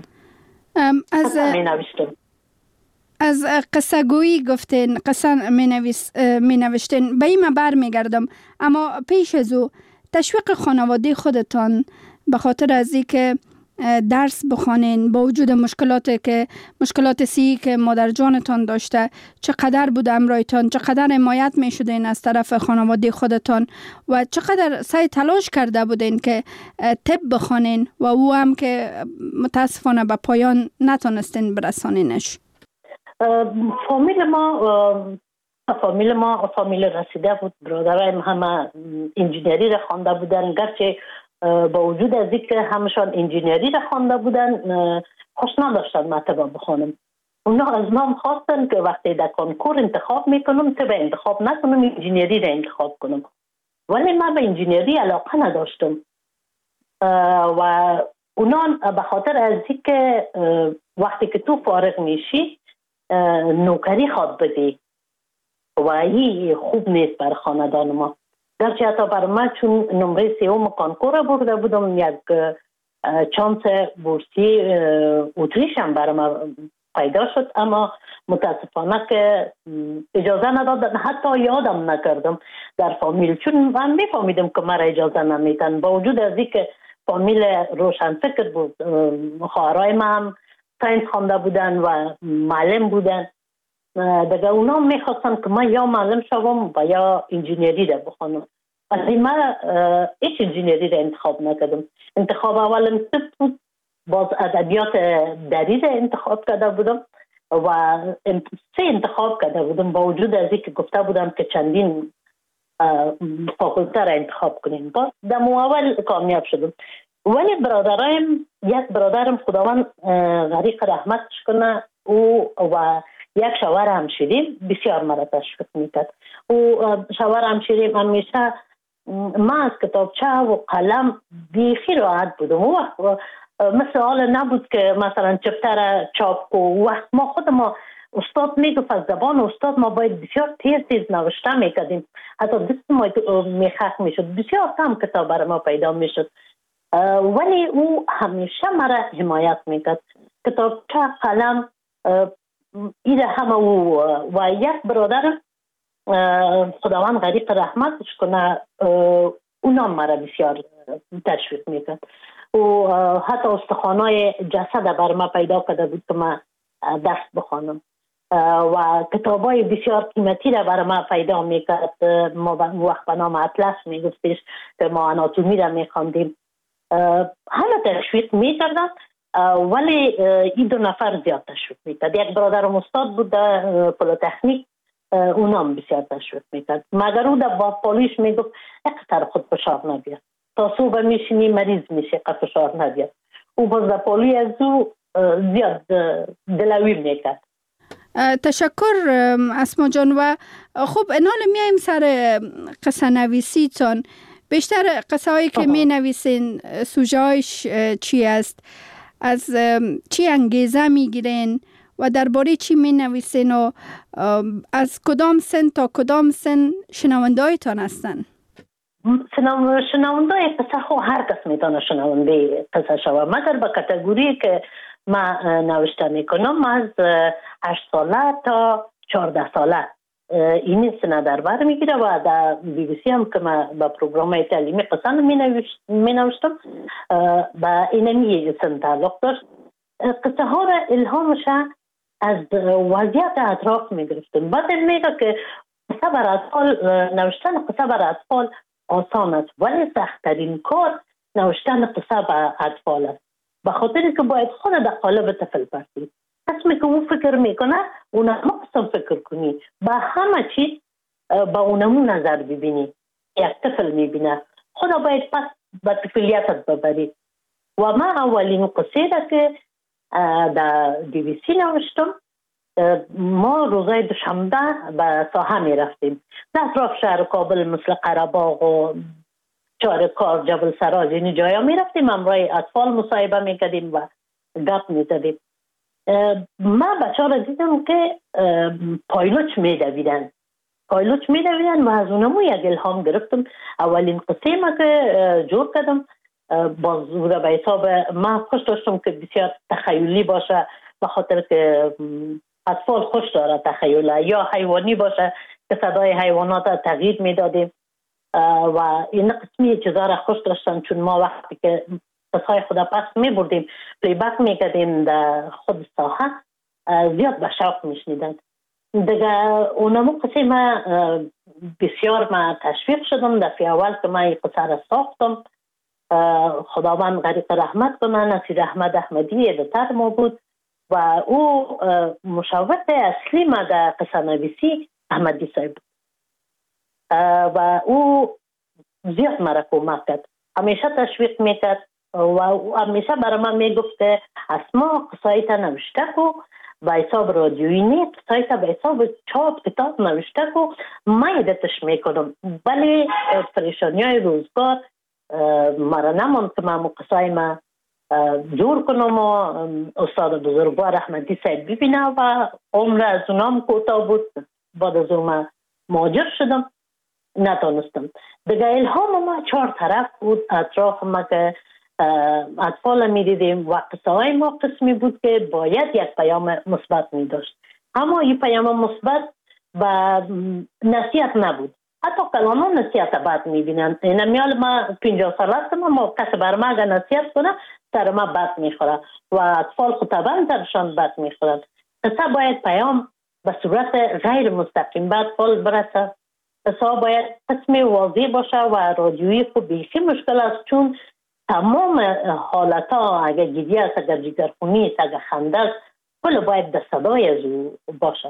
از قصه گویی گفتین، قصه می نوشتین، به این بر می گردم. اما پیش از او تشویق خانواده خودتان به خاطر از این که درس بخوانین با وجود مشکلات صحی که مادر جانتان داشته، چقدر بود همراهتان، چقدر حمایت می شدین از طرف خانواده خودتان و چقدر سعی تلاش کرده بودین که طب بخوانین و او هم که متاسفانه به پایان نتونستین برسانینش؟ فامیل رسیده بود. برادرایم همه انجینری را خوانده بودن، گرچه با وجود از اینکه همشان انجینری را خوانده بودن خوش نداشتن من طب بخوانم. اونا از من خواستن که وقتی در کنکور انتخاب میکنم طب انتخاب نکنم، انجینری را انتخاب کنم، ولی من به انجینری علاقه نداشتم و اونا به خاطر از اینکه وقتی که تو فارغ میشی نوکری خواد بدی و این خوب نیست بر خاندان ما. گرچه حتی بر من چون نمره سوم کنکور برده بودم، یک چانس بورسی اتریش هم بر من پیدا شد، اما متاسفانه که اجازه ندادن، حتی یادم نکردم در فامیل، چون من میفهمیدم که مرا اجازه نمیدن با وجود از اینکه فامیل روشن فکر بود. خواهرای من هم ساینس خوانده بودن و معلم بودن، دیگه اونا میخواستن که من یا معلم شوم و یا انجینری را بخوانم، ولی من هیچ انجینری را انتخاب نکردم. انتخاب اولم طب بود، باز ادبیات دری را انتخاب کرده بودم و سه انتخاب کرده بودم با وجود از اینکه گفته بودم که چندین فاکولته را انتخاب کنیم. باز در اول کامیاب شدم. ولی برادرایم، یک برادرم خداوند غریق رحمتش کنه، او و یک شوهر همشیریم بسیار مرا تشویق میکرد. او شوهر همشیریم همیشه من از کتابچه و قلم بیخی راحت بودم. او وقت مثل حال نبود که مثلا چپتر چاپ کو. وقت ما خود ما استاد میگفت از زبان استاد ما باید بسیار تیز نوشته میکردیم، حتی دست ما میخک میشد، بسیار کم کتاب برای ما پیدا میشد. ولی او همیشه مرا حمایت میکرد. کتابچه قلم ایده همه او و یک برادر خداوند غریق رحمتش کنه اونا مرا بسیار تشویق میکرد. و حتی استخوانای جسد بر ما پیدا کرده بود که من دست بخوانم و کتابای بسیار قیمتی را بر ما پیدا میکرد. ما وقت به نام اطلس میگفتیش که ما آناتومی را میخواندیم. همه تشویق میکردن، ولی این دو نفر زیاد تشویق میکرد. یک برادرم استاد بود در پلیتکنیک، اونام بسیار تشویق میکرد، مگر او در باپالیش میگفت اقتر خود فشار نبید، تا صبح میشینی مریض میشه که فشار نبید. او باز در پالی از او زیاد دلوی میکرد. تشکر اسما جان. و خب انال میایم سر قصه نویسیتان. بیشتر قصه هایی که می نویسین سوژه‌اش چی است؟ از چی انگیزه می گیرین و درباره چی می نویسین و از کدام سن تا کدام سن شنونده هایتان هستن؟ شنونده قصه خو هر کس میتونه شنونده قصه شوه، مگر به کاتگوری که من نوشته میکنم از 8 ساله تا 14 ساله این سنه در بر میگیره و در بی بی سی هم که من با پروگرام تعلیمی قصه می نوشتم با اینمی سن تعلق داشت. قصه ها را الهامش از وضعیت اطراف می گرفتم. بعد میگه که قصه بر اطفال نوشتن قصه بر اطفال آسان است، ولی سخت‌ترین کار نوشتن قصه بر اطفال است، به خاطر که باید خود در قالب طفل باشی. قسمی که اون فکر میکنه اونم قسم فکر کنی، با همه چیز با اونمو نظر ببینی. یک طفل میبینه، خدا باید پس با طفلیتت ببری. و من اولین قصه را که در دی بی سی نوشتم، ما روزای دوشنبه به ساحه میرفتیم در اطراف شهر کابل، مثل قره‌باغ و چارکار، جبل سراج، این جایا میرفتیم، همراه اطفال مصاحبه میکردیم و گپ میزدیم. من بچه ها را دیدم که پایلوچ میدویدن و از اونمو یک الهام گرفتم. اولین قصه ما که جور کردم باز به حساب من خوش داشتم که بسیار تخیلی باشه، به خاطر که اطفال خوش داره تخیل، یا حیوانی باشه که صدای حیوانات تغییر میدادیم و این قسمی چیزا را خوش داشتم، چون ما وقتی که قصای خود پس می بردیم پلی بک می کردیم در خود ساحه زیاد به شوق می شنیدن. دیگه اونمو قصه ما بسیار ما تشویق شدم. دفعه اول که ما این قصه را ساختم خداوند غریق رحمت کنه، نصیر احمد احمدی ادیتور ما بود و او مشاور اصلی ما در قصه نویسی احمدی صاحب بود و او زیاد مرا کمک کرد، همیشه تشویق میکرد و همیشه برای من میگفت که اسما قصایت نوشته کو به حساب رادیویی نه، قصایت به حساب چاپ کتاب نوشته کو، من ادتش میکنم. ولی پریشانی های روزگار مرا نماند که من قصای ما جور کنم و استاد بزرگوار احمدی صاحب ببینم و عمر از اونام کوتاه بود. بعد از اون مهاجر شدم، نتونستم. دیگه الهام ما 4 طرف بود اطراف ما که اطفال می دیدیم و قصه های ما قسمی بود که باید یک پیام مثبت می داشت، اما این پیام مثبت و نصیحت نبود. حتی کلاما نصیحت بد می بینن. این میال ما 50 سال هستم اما کسی بر ما اگر نصیحت کنه سر ما بد می خوره و اطفال خطبان درشان بد می خورن. قصه باید پیام به صورت غیر مستقیم به اطفال برسه. قصه باید قسم واضح باشه و رادیویی خود بیشی مشکل است، چون تمام حالت ها اگر گریه است، اگر جگرخونی است، اگر خنده است، کل باید در صدای از او باشه.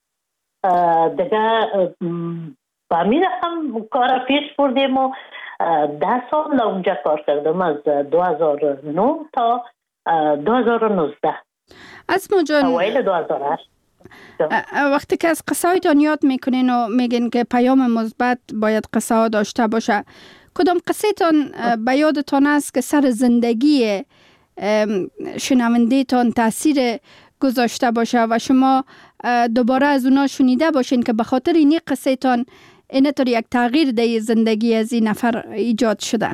دیگه با می رفتم کار پیش بردیم و 10 سال اونجا کار کردم، از 2009 تا 2019. اسما جان، اوایل 2008. وقتی که از قصه هایتان یاد میکنین و میگین که پیام مثبت باید قصه ها داشته باشه، کدام قصه تان به یادتان است که سر زندگی شنونده تان تاثیر گذاشته باشه و شما دوباره از اونا شنیده باشین که به خاطر اینی قصه تان اینطور یک تغییر در زندگی از این نفر ایجاد شده؟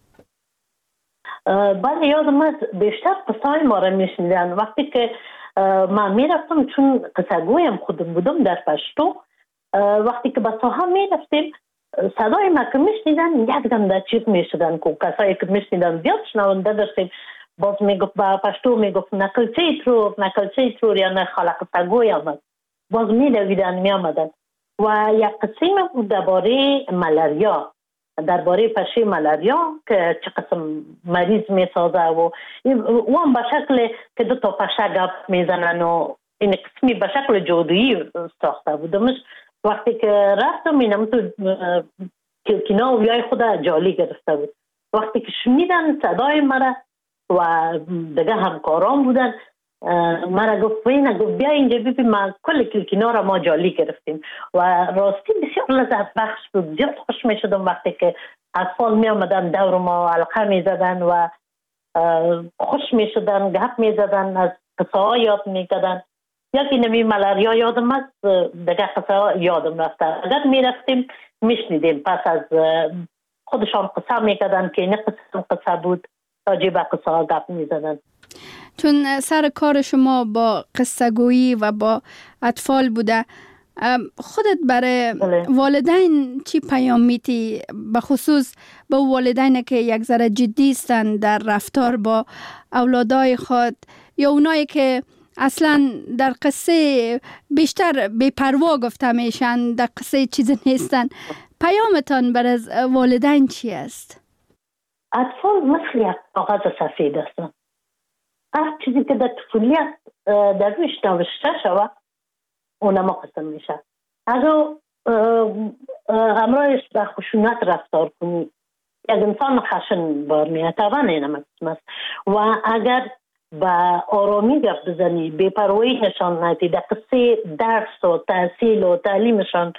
بله، یادم است بیشتر قصه های ما را میشنیدن. وقتی که من میرفتم، چون قصه گویم خودم بودم در پشتو، وقتی که به ساحه میرفتیم صدای ما که میشنیدن یک دم در چیز میشدن که کسایی که میشنیدن زیاد شنونده داشتیم. باز میگفت به پشتو میگفت نکلچه ترور یا نه خالق قصه گوی آمد، باز میدویدن میامدن. و یک قسم بود درباره ملاریا، درباره پشه ملاریا که چه قسم مریض میسازه و هم به شکل که 2 تا پشه گپ میزنن و این قسمی به شکل جادویی ساخته بودمش. وقتی که رفتم اینم تو کلکینا و بیای خود جالی گرفته بود. وقتی که شنیدن صدای مرا و دیگه همکاران بودن، مرا گفت بیا اینجا ببین ما کل کلکینا را ما جالی گرفتیم و راستی بسیار لذت بخش بود. زیاد خوش می شدم وقتی که اطفال می آمدن دور ما حلقه می زدن و خوش می شدن، گپ می زدن، از قصه ها یاد می کردن. یکی نمی ملاریا یادم است، دیگه قصه ها یادم رفته. اگر می رفتیم می شنیدیم، پس از خودشان قصه می کردن که این قصه بود، راجع به قصه ها گپ می زدن. چون سر کار شما با قصه گویی و با اطفال بوده، خودت برای والدین چی پیام میتی؟ به خصوص به والدین که یک ذره جدی هستند در رفتار با اولادای خود یا اونایی که اصلا در قصه بیشتر بی‌پروا گفته میشن، در قصه چیزی نیستن، پیامتان برای والدین چی است؟ اطفال مثل یک کاغذ سفید هستند. هر چیزی که در طفولیت در رویش نوشته شود اونما قسم میشه. اگر همراهش به خشونت رفتار کنی، یک انسان خشن بار میاد، طبعا اینم قسم است. و اگر به آرامی گفت بزنی، بی‌پروایی نشان ندی، در قصه درس و تحصیل و تعلیمشان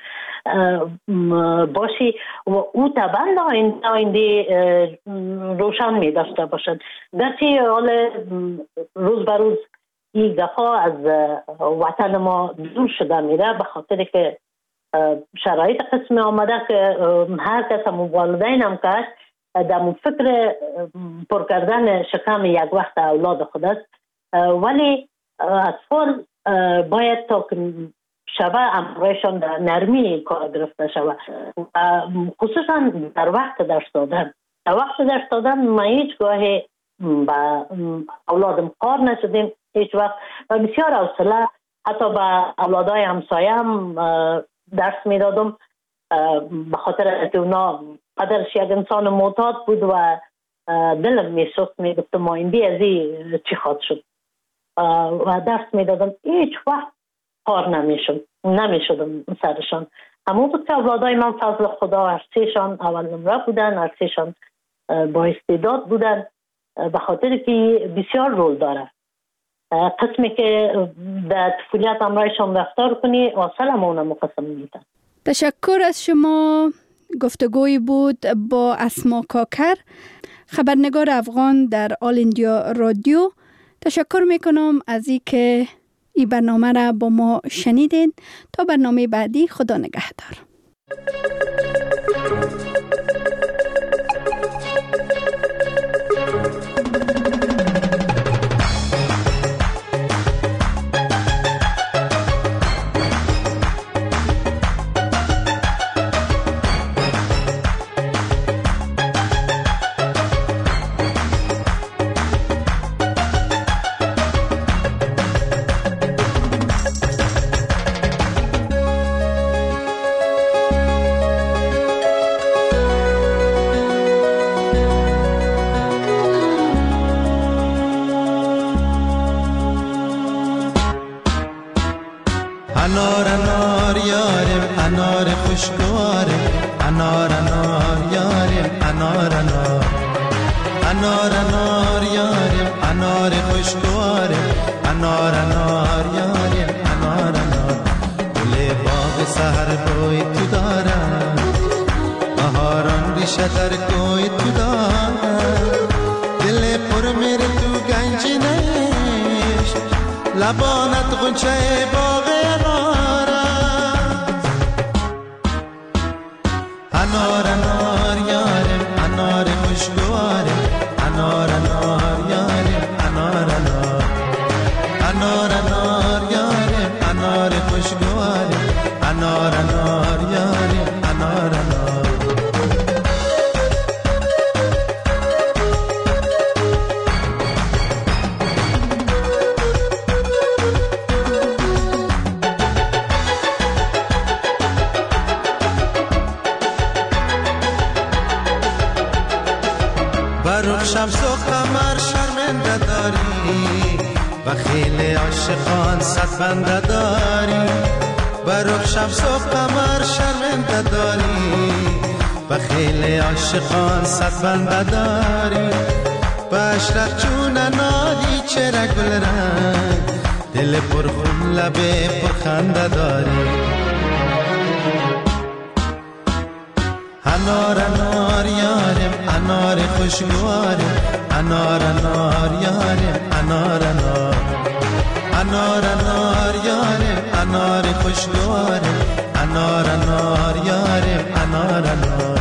باشی و او طبعا آینده روشن می داشته باشد. گرچه حال روز به روز این گفا از وطن ما دور شده میره به خاطر که شرایط قسم آمده که هر کس هم والدین هم کرد در فکر پر کردن شکم یک وقت اولاد خود است، ولی اطفال باید تا شبه امرایشان در نرمی کار گرفته شود، خصوصا در وقت درس دادن. در وقت درس دادن ما هیچ گاهی با اولادم قار نشدیم هیچ وقت و بسیار حوصله حتی با اولادای همسایه هم درس میدادم به خاطر اینکه اونا پدرش یک انسان معتاد بود و دلم میسوخت میگفتم ما این بی ازی چی خواد شد و درس میدادم هیچ وقت کار نمیشدم سرشان. همون بود که اولادای من فضل خدا ارسیشان اول نمره بودن، ارسیشان با استعداد بودن به خاطر که بسیار رول داره. قسمی که در طفولیت امرایشان رفتار کنی اصلا همونه مقسم میدن. تشکر از شما. گفتگوی بود با اسما کاکر، خبرنگار افغان در آل اندیا رادیو. تشکر میکنم از این که این برنامه را با ما شنیدین. تا برنامه بعدی، خدا نگهدار. انار انار یارم انار خوشگوارم انار انار یارم انار انار انار انار یارم انار خوشگوارم انار انار یارم انار انار گل باغ سحر کوی تو دارم بهاران ریشه در کوی تو دارم دل پر میره تو گنجی نیش لبانت غنچه باغ انار انار یارم انار خوشگوارم انار انار یارم انار انار انار انار یارم انار خوشگوارم انار انار یارم انار انار شمس و قمر شرمنده داری و خیلی عاشقان صد بنده داری بروخ شمس و قمر شرمنده داری و خیلی عاشقان صد بنده داری بشرق چون نادی چرا گل رنگ دل پرخون لبه پرخنده داری انار انار یارم انار خوشگوارم انار انار یارم انار انار انار انار یارم انار خوشگوارم انار انار یارم انار انار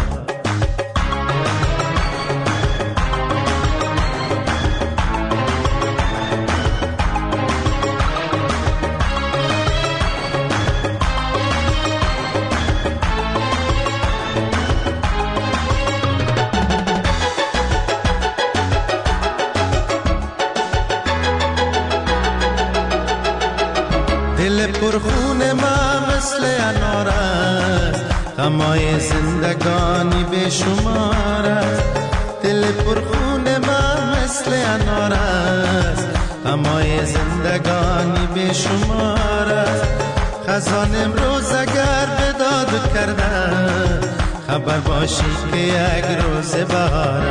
پرخون ما مثل انار است غمای زندگانی به شمار است دل پرخون ما مثل انار است غمای زندگانی به شمار است خزان امروز اگر به داد کردن خبر باشی که یک روز بهار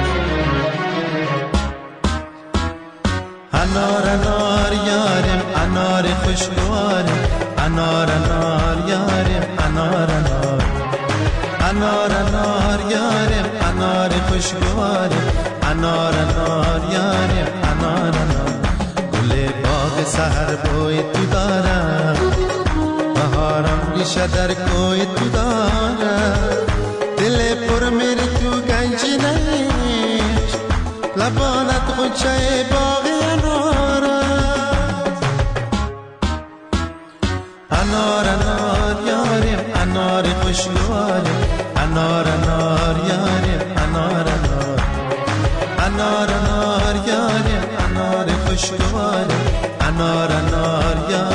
انار انار یارم انار خوشگوارم انار انار یارم انار انار انار انار یارم انار خوشگوارم انار انار یارم انار انار گل باغ سحر بوی تو دارم بهارم ریشه در کوی تو دارم دل پر میره تو گنجی نیش لبانت غنچه باغ انار انار یارم انار خوشگوارم انار انار یارم انار انار انار انار خوشگوار انار انار یارم